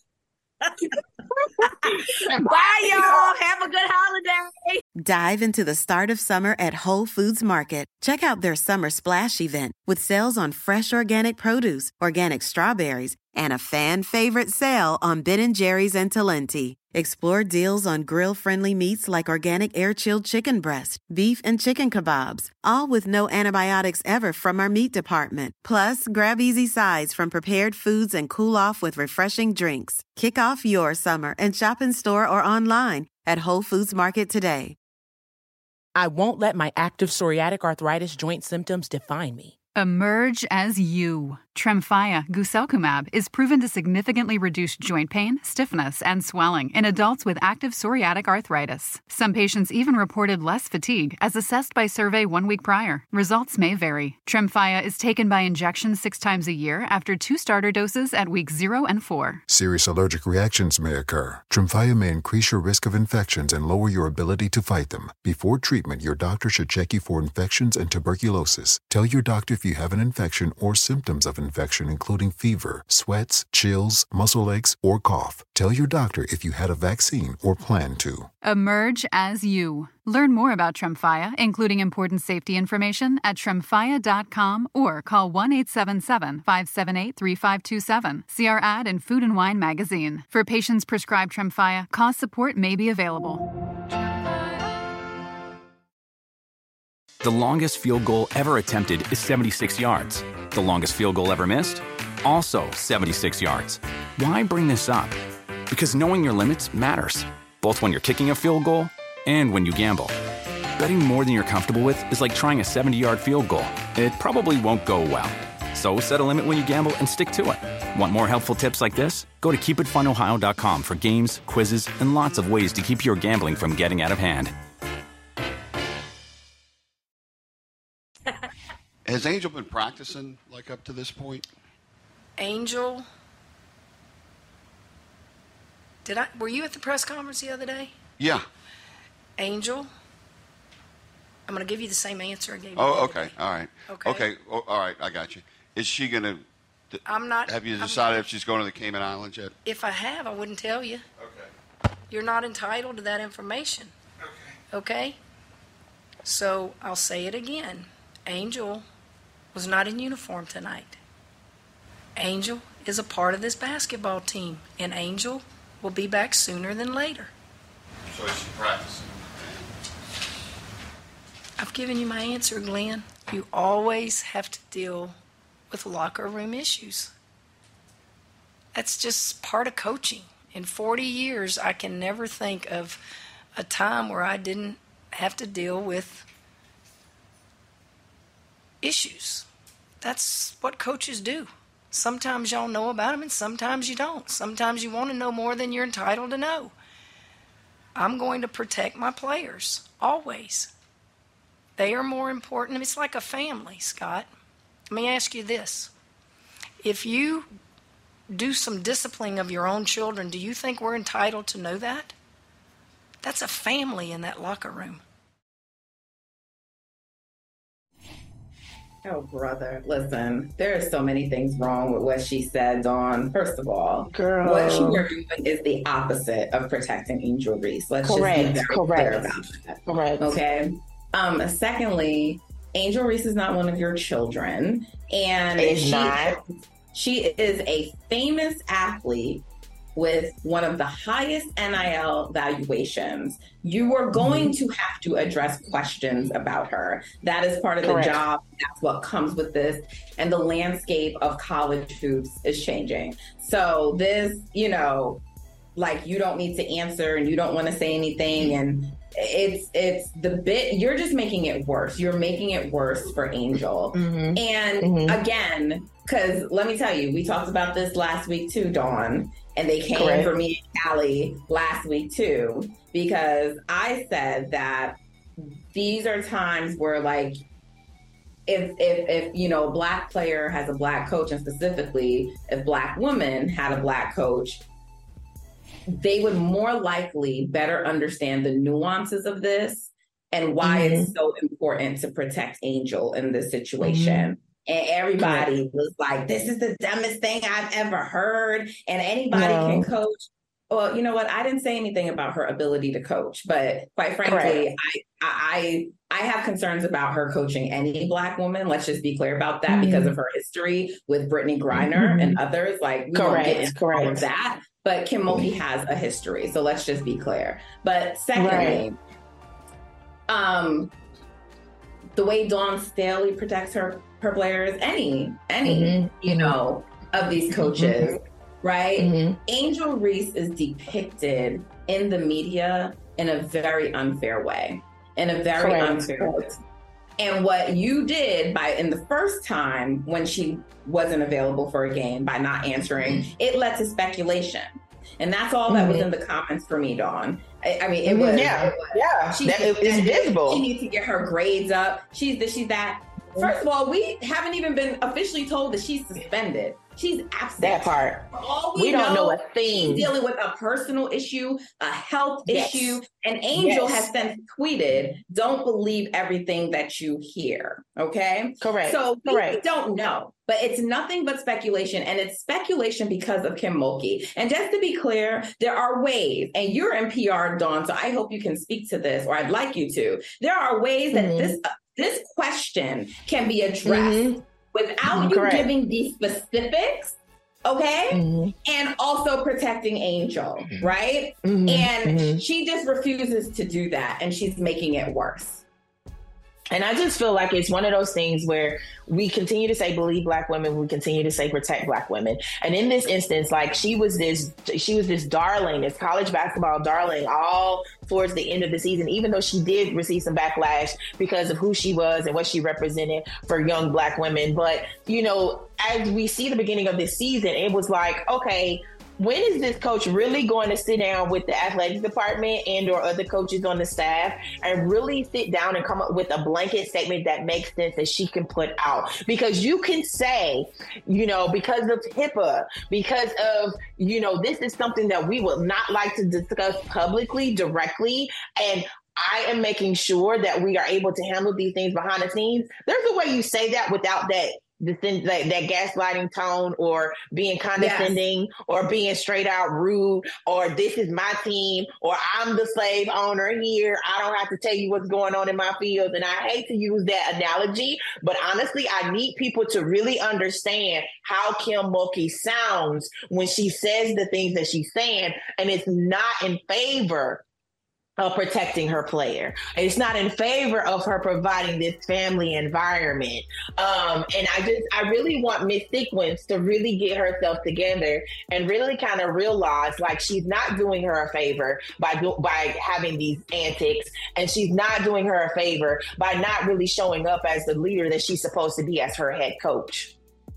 Bye, y'all. Have a good holiday. Dive into the start of summer at Whole Foods Market. Check out their Summer Splash event with sales on fresh organic produce, organic strawberries, and a fan favorite sale on Ben and Jerry's and Talenti. Explore deals on grill-friendly meats like organic air-chilled chicken breast, beef and chicken kebabs, all with no antibiotics ever from our meat department. Plus, grab easy sides from prepared foods and cool off with refreshing drinks. Kick off your summer and shop in store or online at Whole Foods Market today. I won't let my active psoriatic arthritis joint symptoms define me. Emerge as you. Tremfya guselkumab is proven to significantly reduce joint pain, stiffness, and swelling in adults with active psoriatic arthritis. Some patients even reported less fatigue as assessed by survey one week prior. Results may vary. Tremfya is taken by injection six times a year after two starter doses at weeks zero and four. Serious allergic reactions may occur. Tremfya may increase your risk of infections and lower your ability to fight them. Before treatment, your doctor should check you for infections and tuberculosis. Tell your doctor if you have an infection or symptoms of infection, including fever, sweats, chills, muscle aches, or cough. Tell your doctor if you had a vaccine or plan to. Emerge as you. Learn more about Tremfya, including important safety information, at tremfya dot com or call one eight seven seven, five seven eight, three five two seven. See our ad in Food and Wine magazine. For patients prescribed Tremfya, cost support may be available. The longest field goal ever attempted is seventy-six yards. The longest field goal ever missed? Also seventy-six yards. Why bring this up? Because knowing your limits matters, both when you're kicking a field goal and when you gamble. Betting more than you're comfortable with is like trying a seventy-yard field goal. It probably won't go well. So set a limit when you gamble and stick to it. Want more helpful tips like this? Go to keep it fun ohio dot com for games, quizzes, and lots of ways to keep your gambling from getting out of hand. Has Angel been practicing, like, up to this point? Angel? Did I? Were you at the press conference the other day? Yeah. Angel? I'm going to give you the same answer I gave you. Oh, okay. All right. Okay. Okay. Oh, all right. I got you. Is she going to... I'm not... Have you I'm decided not, if she's going to the Cayman Islands yet? If I have, I wouldn't tell you. Okay. You're not entitled to that information. Okay. Okay? So I'll say it again. Angel was not in uniform tonight. Angel is a part of this basketball team, and Angel will be back sooner than later. So is she practicing? I've given you my answer, Glenn. You always have to deal with locker room issues. That's just part of coaching. In forty years, I can never think of a time where I didn't have to deal with issues. That's what coaches do. Sometimes y'all know about them and sometimes you don't. Sometimes you want to know more than you're entitled to know. I'm going to protect my players, always. They are more important. It's like a family, Scott. Let me ask you this. If you do some disciplining of your own children, do you think we're entitled to know that? That's a family in that locker room. Oh, brother, listen, there are so many things wrong with what she said, Dawn. First of all, Girl. what you are doing is the opposite of protecting Angel Reese. Let's Correct. just be very Correct. clear about that. Correct. Okay. Um, secondly, Angel Reese is not one of your children. And Is she, not. she is a famous athlete with one of the highest N I L valuations. You are going mm-hmm. to have to address questions about her. That is part of Correct. the job. That's what comes with this. And the landscape of college hoops is changing. So this, you know, like you don't need to answer and you don't want to say anything. And it's it's the bit, you're just making it worse. You're making it worse for Angel. Mm-hmm. And mm-hmm. again, because let me tell you, we talked about this last week too, Dawn. And they came Correct. for me and Callie last week too, because I said that these are times where, like, if if if you know, a Black player has a Black coach, and specifically if Black women had a Black coach, they would more likely better understand the nuances of this and why mm-hmm. it's so important to protect Angel in this situation. Mm-hmm. And everybody Correct. was like, this is the dumbest thing I've ever heard. And anybody no. can coach. Well, you know what? I didn't say anything about her ability to coach. But quite frankly, I, I I have concerns about her coaching any Black woman. Let's just be clear about that mm-hmm. because of her history with Brittany Griner mm-hmm. and others. Like, we Correct. won't get into Correct. all of that. But Kim Mulkey has a history. So let's just be clear. But secondly, right. um, the way Dawn Staley protects her her players, any, any, mm-hmm. you know, of these coaches, mm-hmm. right? Mm-hmm. Angel Reese is depicted in the media in a very unfair way, in a very Correct. unfair way. And what you did by, in the first time when she wasn't available for a game, by not answering, mm-hmm. it led to speculation. And that's all that mm-hmm. was in the comments for me, Dawn. I, I mean, it was, yeah, it was, yeah, she, that, it was visible. She needs to get her grades up. She's this, she's that. First of all, we haven't even been officially told that she's suspended. She's absent. That part. For all we, we don't know, know a thing. She's dealing with a personal issue, a health yes. issue. And Angel yes. has since tweeted, don't believe everything that you hear. Okay? Correct. So we Correct. don't know. But it's nothing but speculation. And it's speculation because of Kim Mulkey. And just to be clear, there are ways, and you're in P R, Dawn, so I hope you can speak to this, or I'd like you to. There are ways mm-hmm. that this uh, this question can be addressed mm-hmm. without you Correct. giving these specifics, okay? Mm-hmm. And also protecting Angel, right? Mm-hmm. And mm-hmm. she just refuses to do that, and she's making it worse. And I just feel like it's one of those things where we continue to say believe Black women, we continue to say protect Black women. And in this instance, like she was this, she was this darling, this college basketball darling, all towards the end of the season, even though she did receive some backlash because of who she was and what she represented for young Black women. But, you know, as we see the beginning of this season, it was like, okay, when is this coach really going to sit down with the athletic department and or other coaches on the staff and really sit down and come up with a blanket statement that makes sense that she can put out? Because you can say, you know, because of HIPAA, because of, you know, this is something that we would not like to discuss publicly, directly, and I am making sure that we are able to handle these things behind the scenes. There's a way you say that without that The thing, that, that gaslighting tone or being condescending yes. or being straight out rude or this is my team or I'm the slave owner here. I don't have to tell you what's going on in my field. And I hate to use that analogy, but honestly, I need people to really understand how Kim Mulkey sounds when she says the things that she's saying, and it's not in favor of protecting her player. It's not in favor of her providing this family environment. Um, and I just, I really want Miss Sequence to really get herself together and really kind of realize like she's not doing her a favor by do, by having these antics, and she's not doing her a favor by not really showing up as the leader that she's supposed to be as her head coach.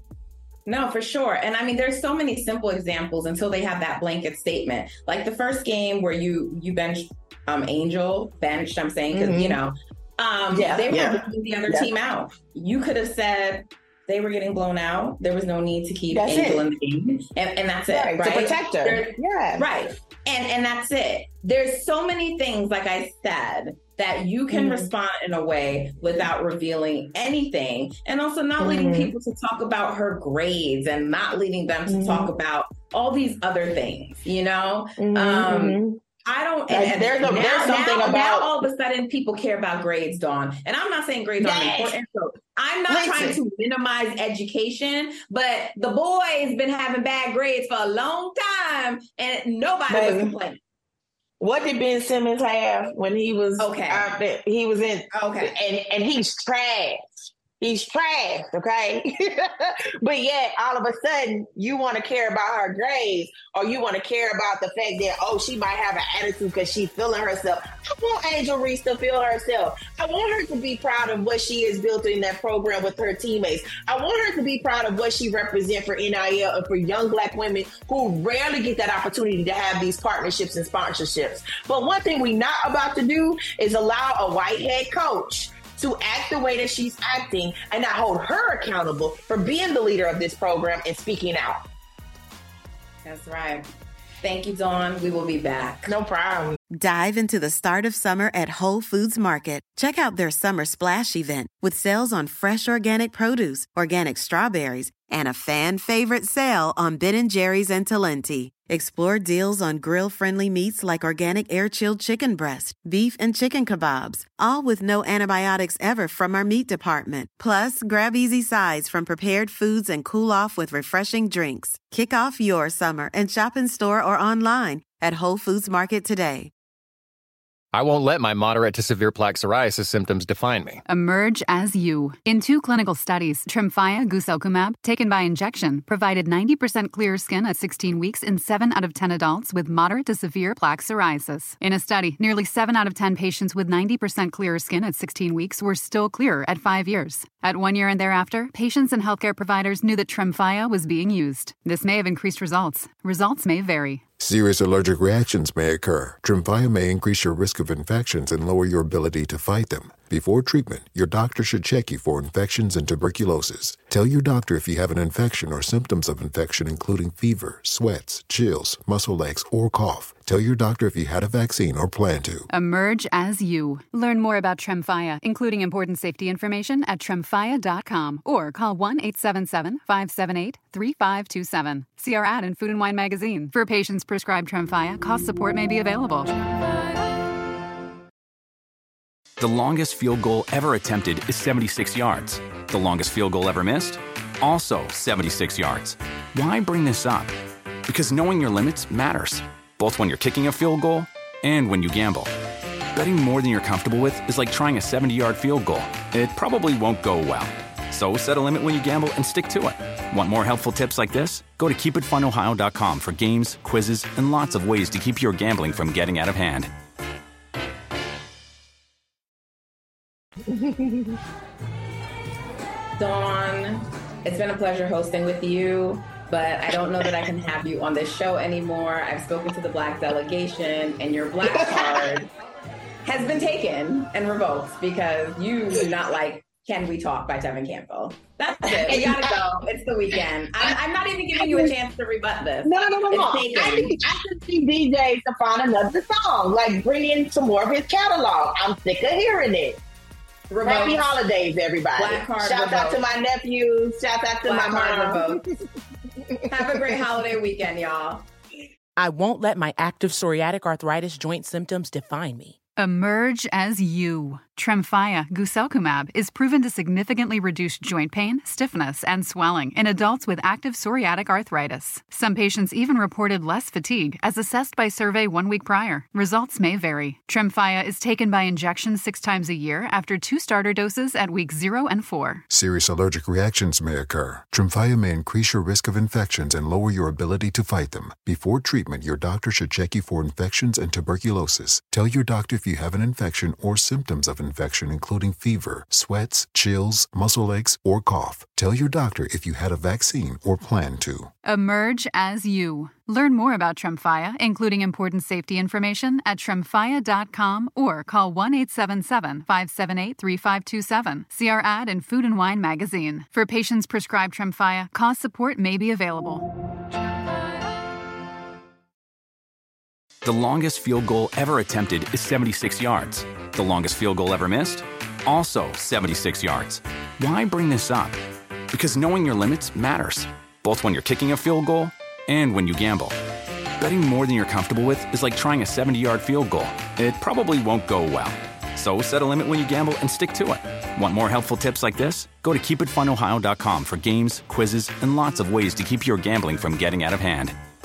No, for sure. And I mean, there's so many simple examples until they have that blanket statement. Like the first game where you you benched um, Angel, benched, I'm saying, because, mm-hmm. you know, um, yeah, they were yeah. blowing the other yeah. team out. You could have said they were getting blown out. There was no need to keep that's Angel it. in the game. And, and that's it, right? right? To protect her. There, yeah. Right. And, and that's it. There's so many things, like I said, that you can mm-hmm. respond in a way without revealing anything, and also not mm-hmm. leading people to talk about her grades and not leading them to mm-hmm. talk about all these other things, you know? Mm-hmm. Um, I don't, and, and there's, a, now, there's something now, about now all of a sudden people care about grades, Dawn. And I'm not saying grades yes. aren't important. So I'm not Listen. trying to minimize education, but the boy's been having bad grades for a long time and nobody Baby. was complaining. What did Ben Simmons have when he was okay? Uh, he was in okay, and and he's trash. He's trash, okay? But yet, all of a sudden, you want to care about her grades, or you want to care about the fact that, oh, she might have an attitude because she's feeling herself. I want Angel Reese to feel herself. I want her to be proud of what she has built in that program with her teammates. I want her to be proud of what she represents for N I L and for young Black women who rarely get that opportunity to have these partnerships and sponsorships. But one thing we're not about to do is allow a white head coach to act the way that she's acting and not hold her accountable for being the leader of this program and speaking out. That's right. Thank you, Dawn. We will be back. No problem. Dive into the start of summer at Whole Foods Market. Check out their Summer Splash event with sales on fresh organic produce, organic strawberries, and a fan favorite sale on Ben and Jerry's and Talenti. Explore deals on grill-friendly meats like organic air-chilled chicken breast, beef and chicken kebabs, all with no antibiotics ever from our meat department. Plus, grab easy sides from prepared foods and cool off with refreshing drinks. Kick off your summer and shop in store or online at Whole Foods Market today. I won't let my moderate to severe plaque psoriasis symptoms define me. Emerge as you. In two clinical studies, Tremfya guselkumab, taken by injection, provided ninety percent clearer skin at sixteen weeks in seven out of ten adults with moderate to severe plaque psoriasis. In a study, nearly seven out of ten patients with ninety percent clearer skin at sixteen weeks were still clearer at five years. At one year and thereafter, patients and healthcare providers knew that Tremfya was being used. This may have increased results. Results may vary. Serious allergic reactions may occur. Tremfya may increase your risk of infections and lower your ability to fight them. Before treatment, your doctor should check you for infections and tuberculosis. Tell your doctor if you have an infection or symptoms of infection, including fever, sweats, chills, muscle aches, or cough. Tell your doctor if you had a vaccine or plan to. Emerge as you. Learn more about Tremfya, including important safety information at tremfya dot com or call one eight seven seven, five seven eight, three five two seven. See our ad in Food and Wine magazine. For patients prescribed Tremfya, cost support may be available. The longest field goal ever attempted is seventy-six yards. The longest field goal ever missed? Also seventy-six yards. Why bring this up? Because knowing your limits matters, both when you're kicking a field goal and when you gamble. Betting more than you're comfortable with is like trying a seventy-yard field goal. It probably won't go well. So set a limit when you gamble and stick to it. Want more helpful tips like this? Go to keep it fun ohio dot com for games, quizzes, and lots of ways to keep your gambling from getting out of hand. Dawn, it's been a pleasure hosting with you, but I don't know that I can have you on this show anymore. I've spoken to the Black delegation, and your Black card has been taken and revoked because you do not like Can We Talk by Tevin Campbell. That's it. We gotta go. It's the weekend. I'm, I'm not even giving you a chance to rebut this. No, no, no, no. It's I taken. need, I just need D Js to find another song. Like, bring in some more of his catalog. I'm sick of hearing it. Revoked. Happy holidays, everybody. Black card Shout out revoked. to my nephews. Shout out to Black my card mom. revoked. Have a great holiday weekend, y'all. I won't let my active psoriatic arthritis joint symptoms define me. Emerge as you. Tremfya guselkumab is proven to significantly reduce joint pain, stiffness, and swelling in adults with active psoriatic arthritis. Some patients even reported less fatigue as assessed by survey one week prior. Results may vary. Tremfya is taken by injection six times a year after two starter doses at weeks zero and four. Serious allergic reactions may occur. Tremfya may increase your risk of infections and lower your ability to fight them. Before treatment, your doctor should check you for infections and tuberculosis. Tell your doctor if you have an infection or symptoms of infection, including fever, sweats, chills, muscle aches, or cough. Tell your doctor if you had a vaccine or plan to. Emerge as you. Learn more about Tremfya, including important safety information, at tremfya dot com or call one eight seven seven, five seven eight, three five two seven. See our ad in Food and Wine magazine. For patients prescribed Tremfya, cost support may be available. The longest field goal ever attempted is seventy-six yards. The longest field goal ever missed? Also seventy-six yards. Why bring this up? Because knowing your limits matters, both when you're kicking a field goal and when you gamble. Betting more than you're comfortable with is like trying a seventy-yard field goal. It probably won't go well. So set a limit when you gamble and stick to it. Want more helpful tips like this? Go to keep it fun ohio dot com for games, quizzes, and lots of ways to keep your gambling from getting out of hand.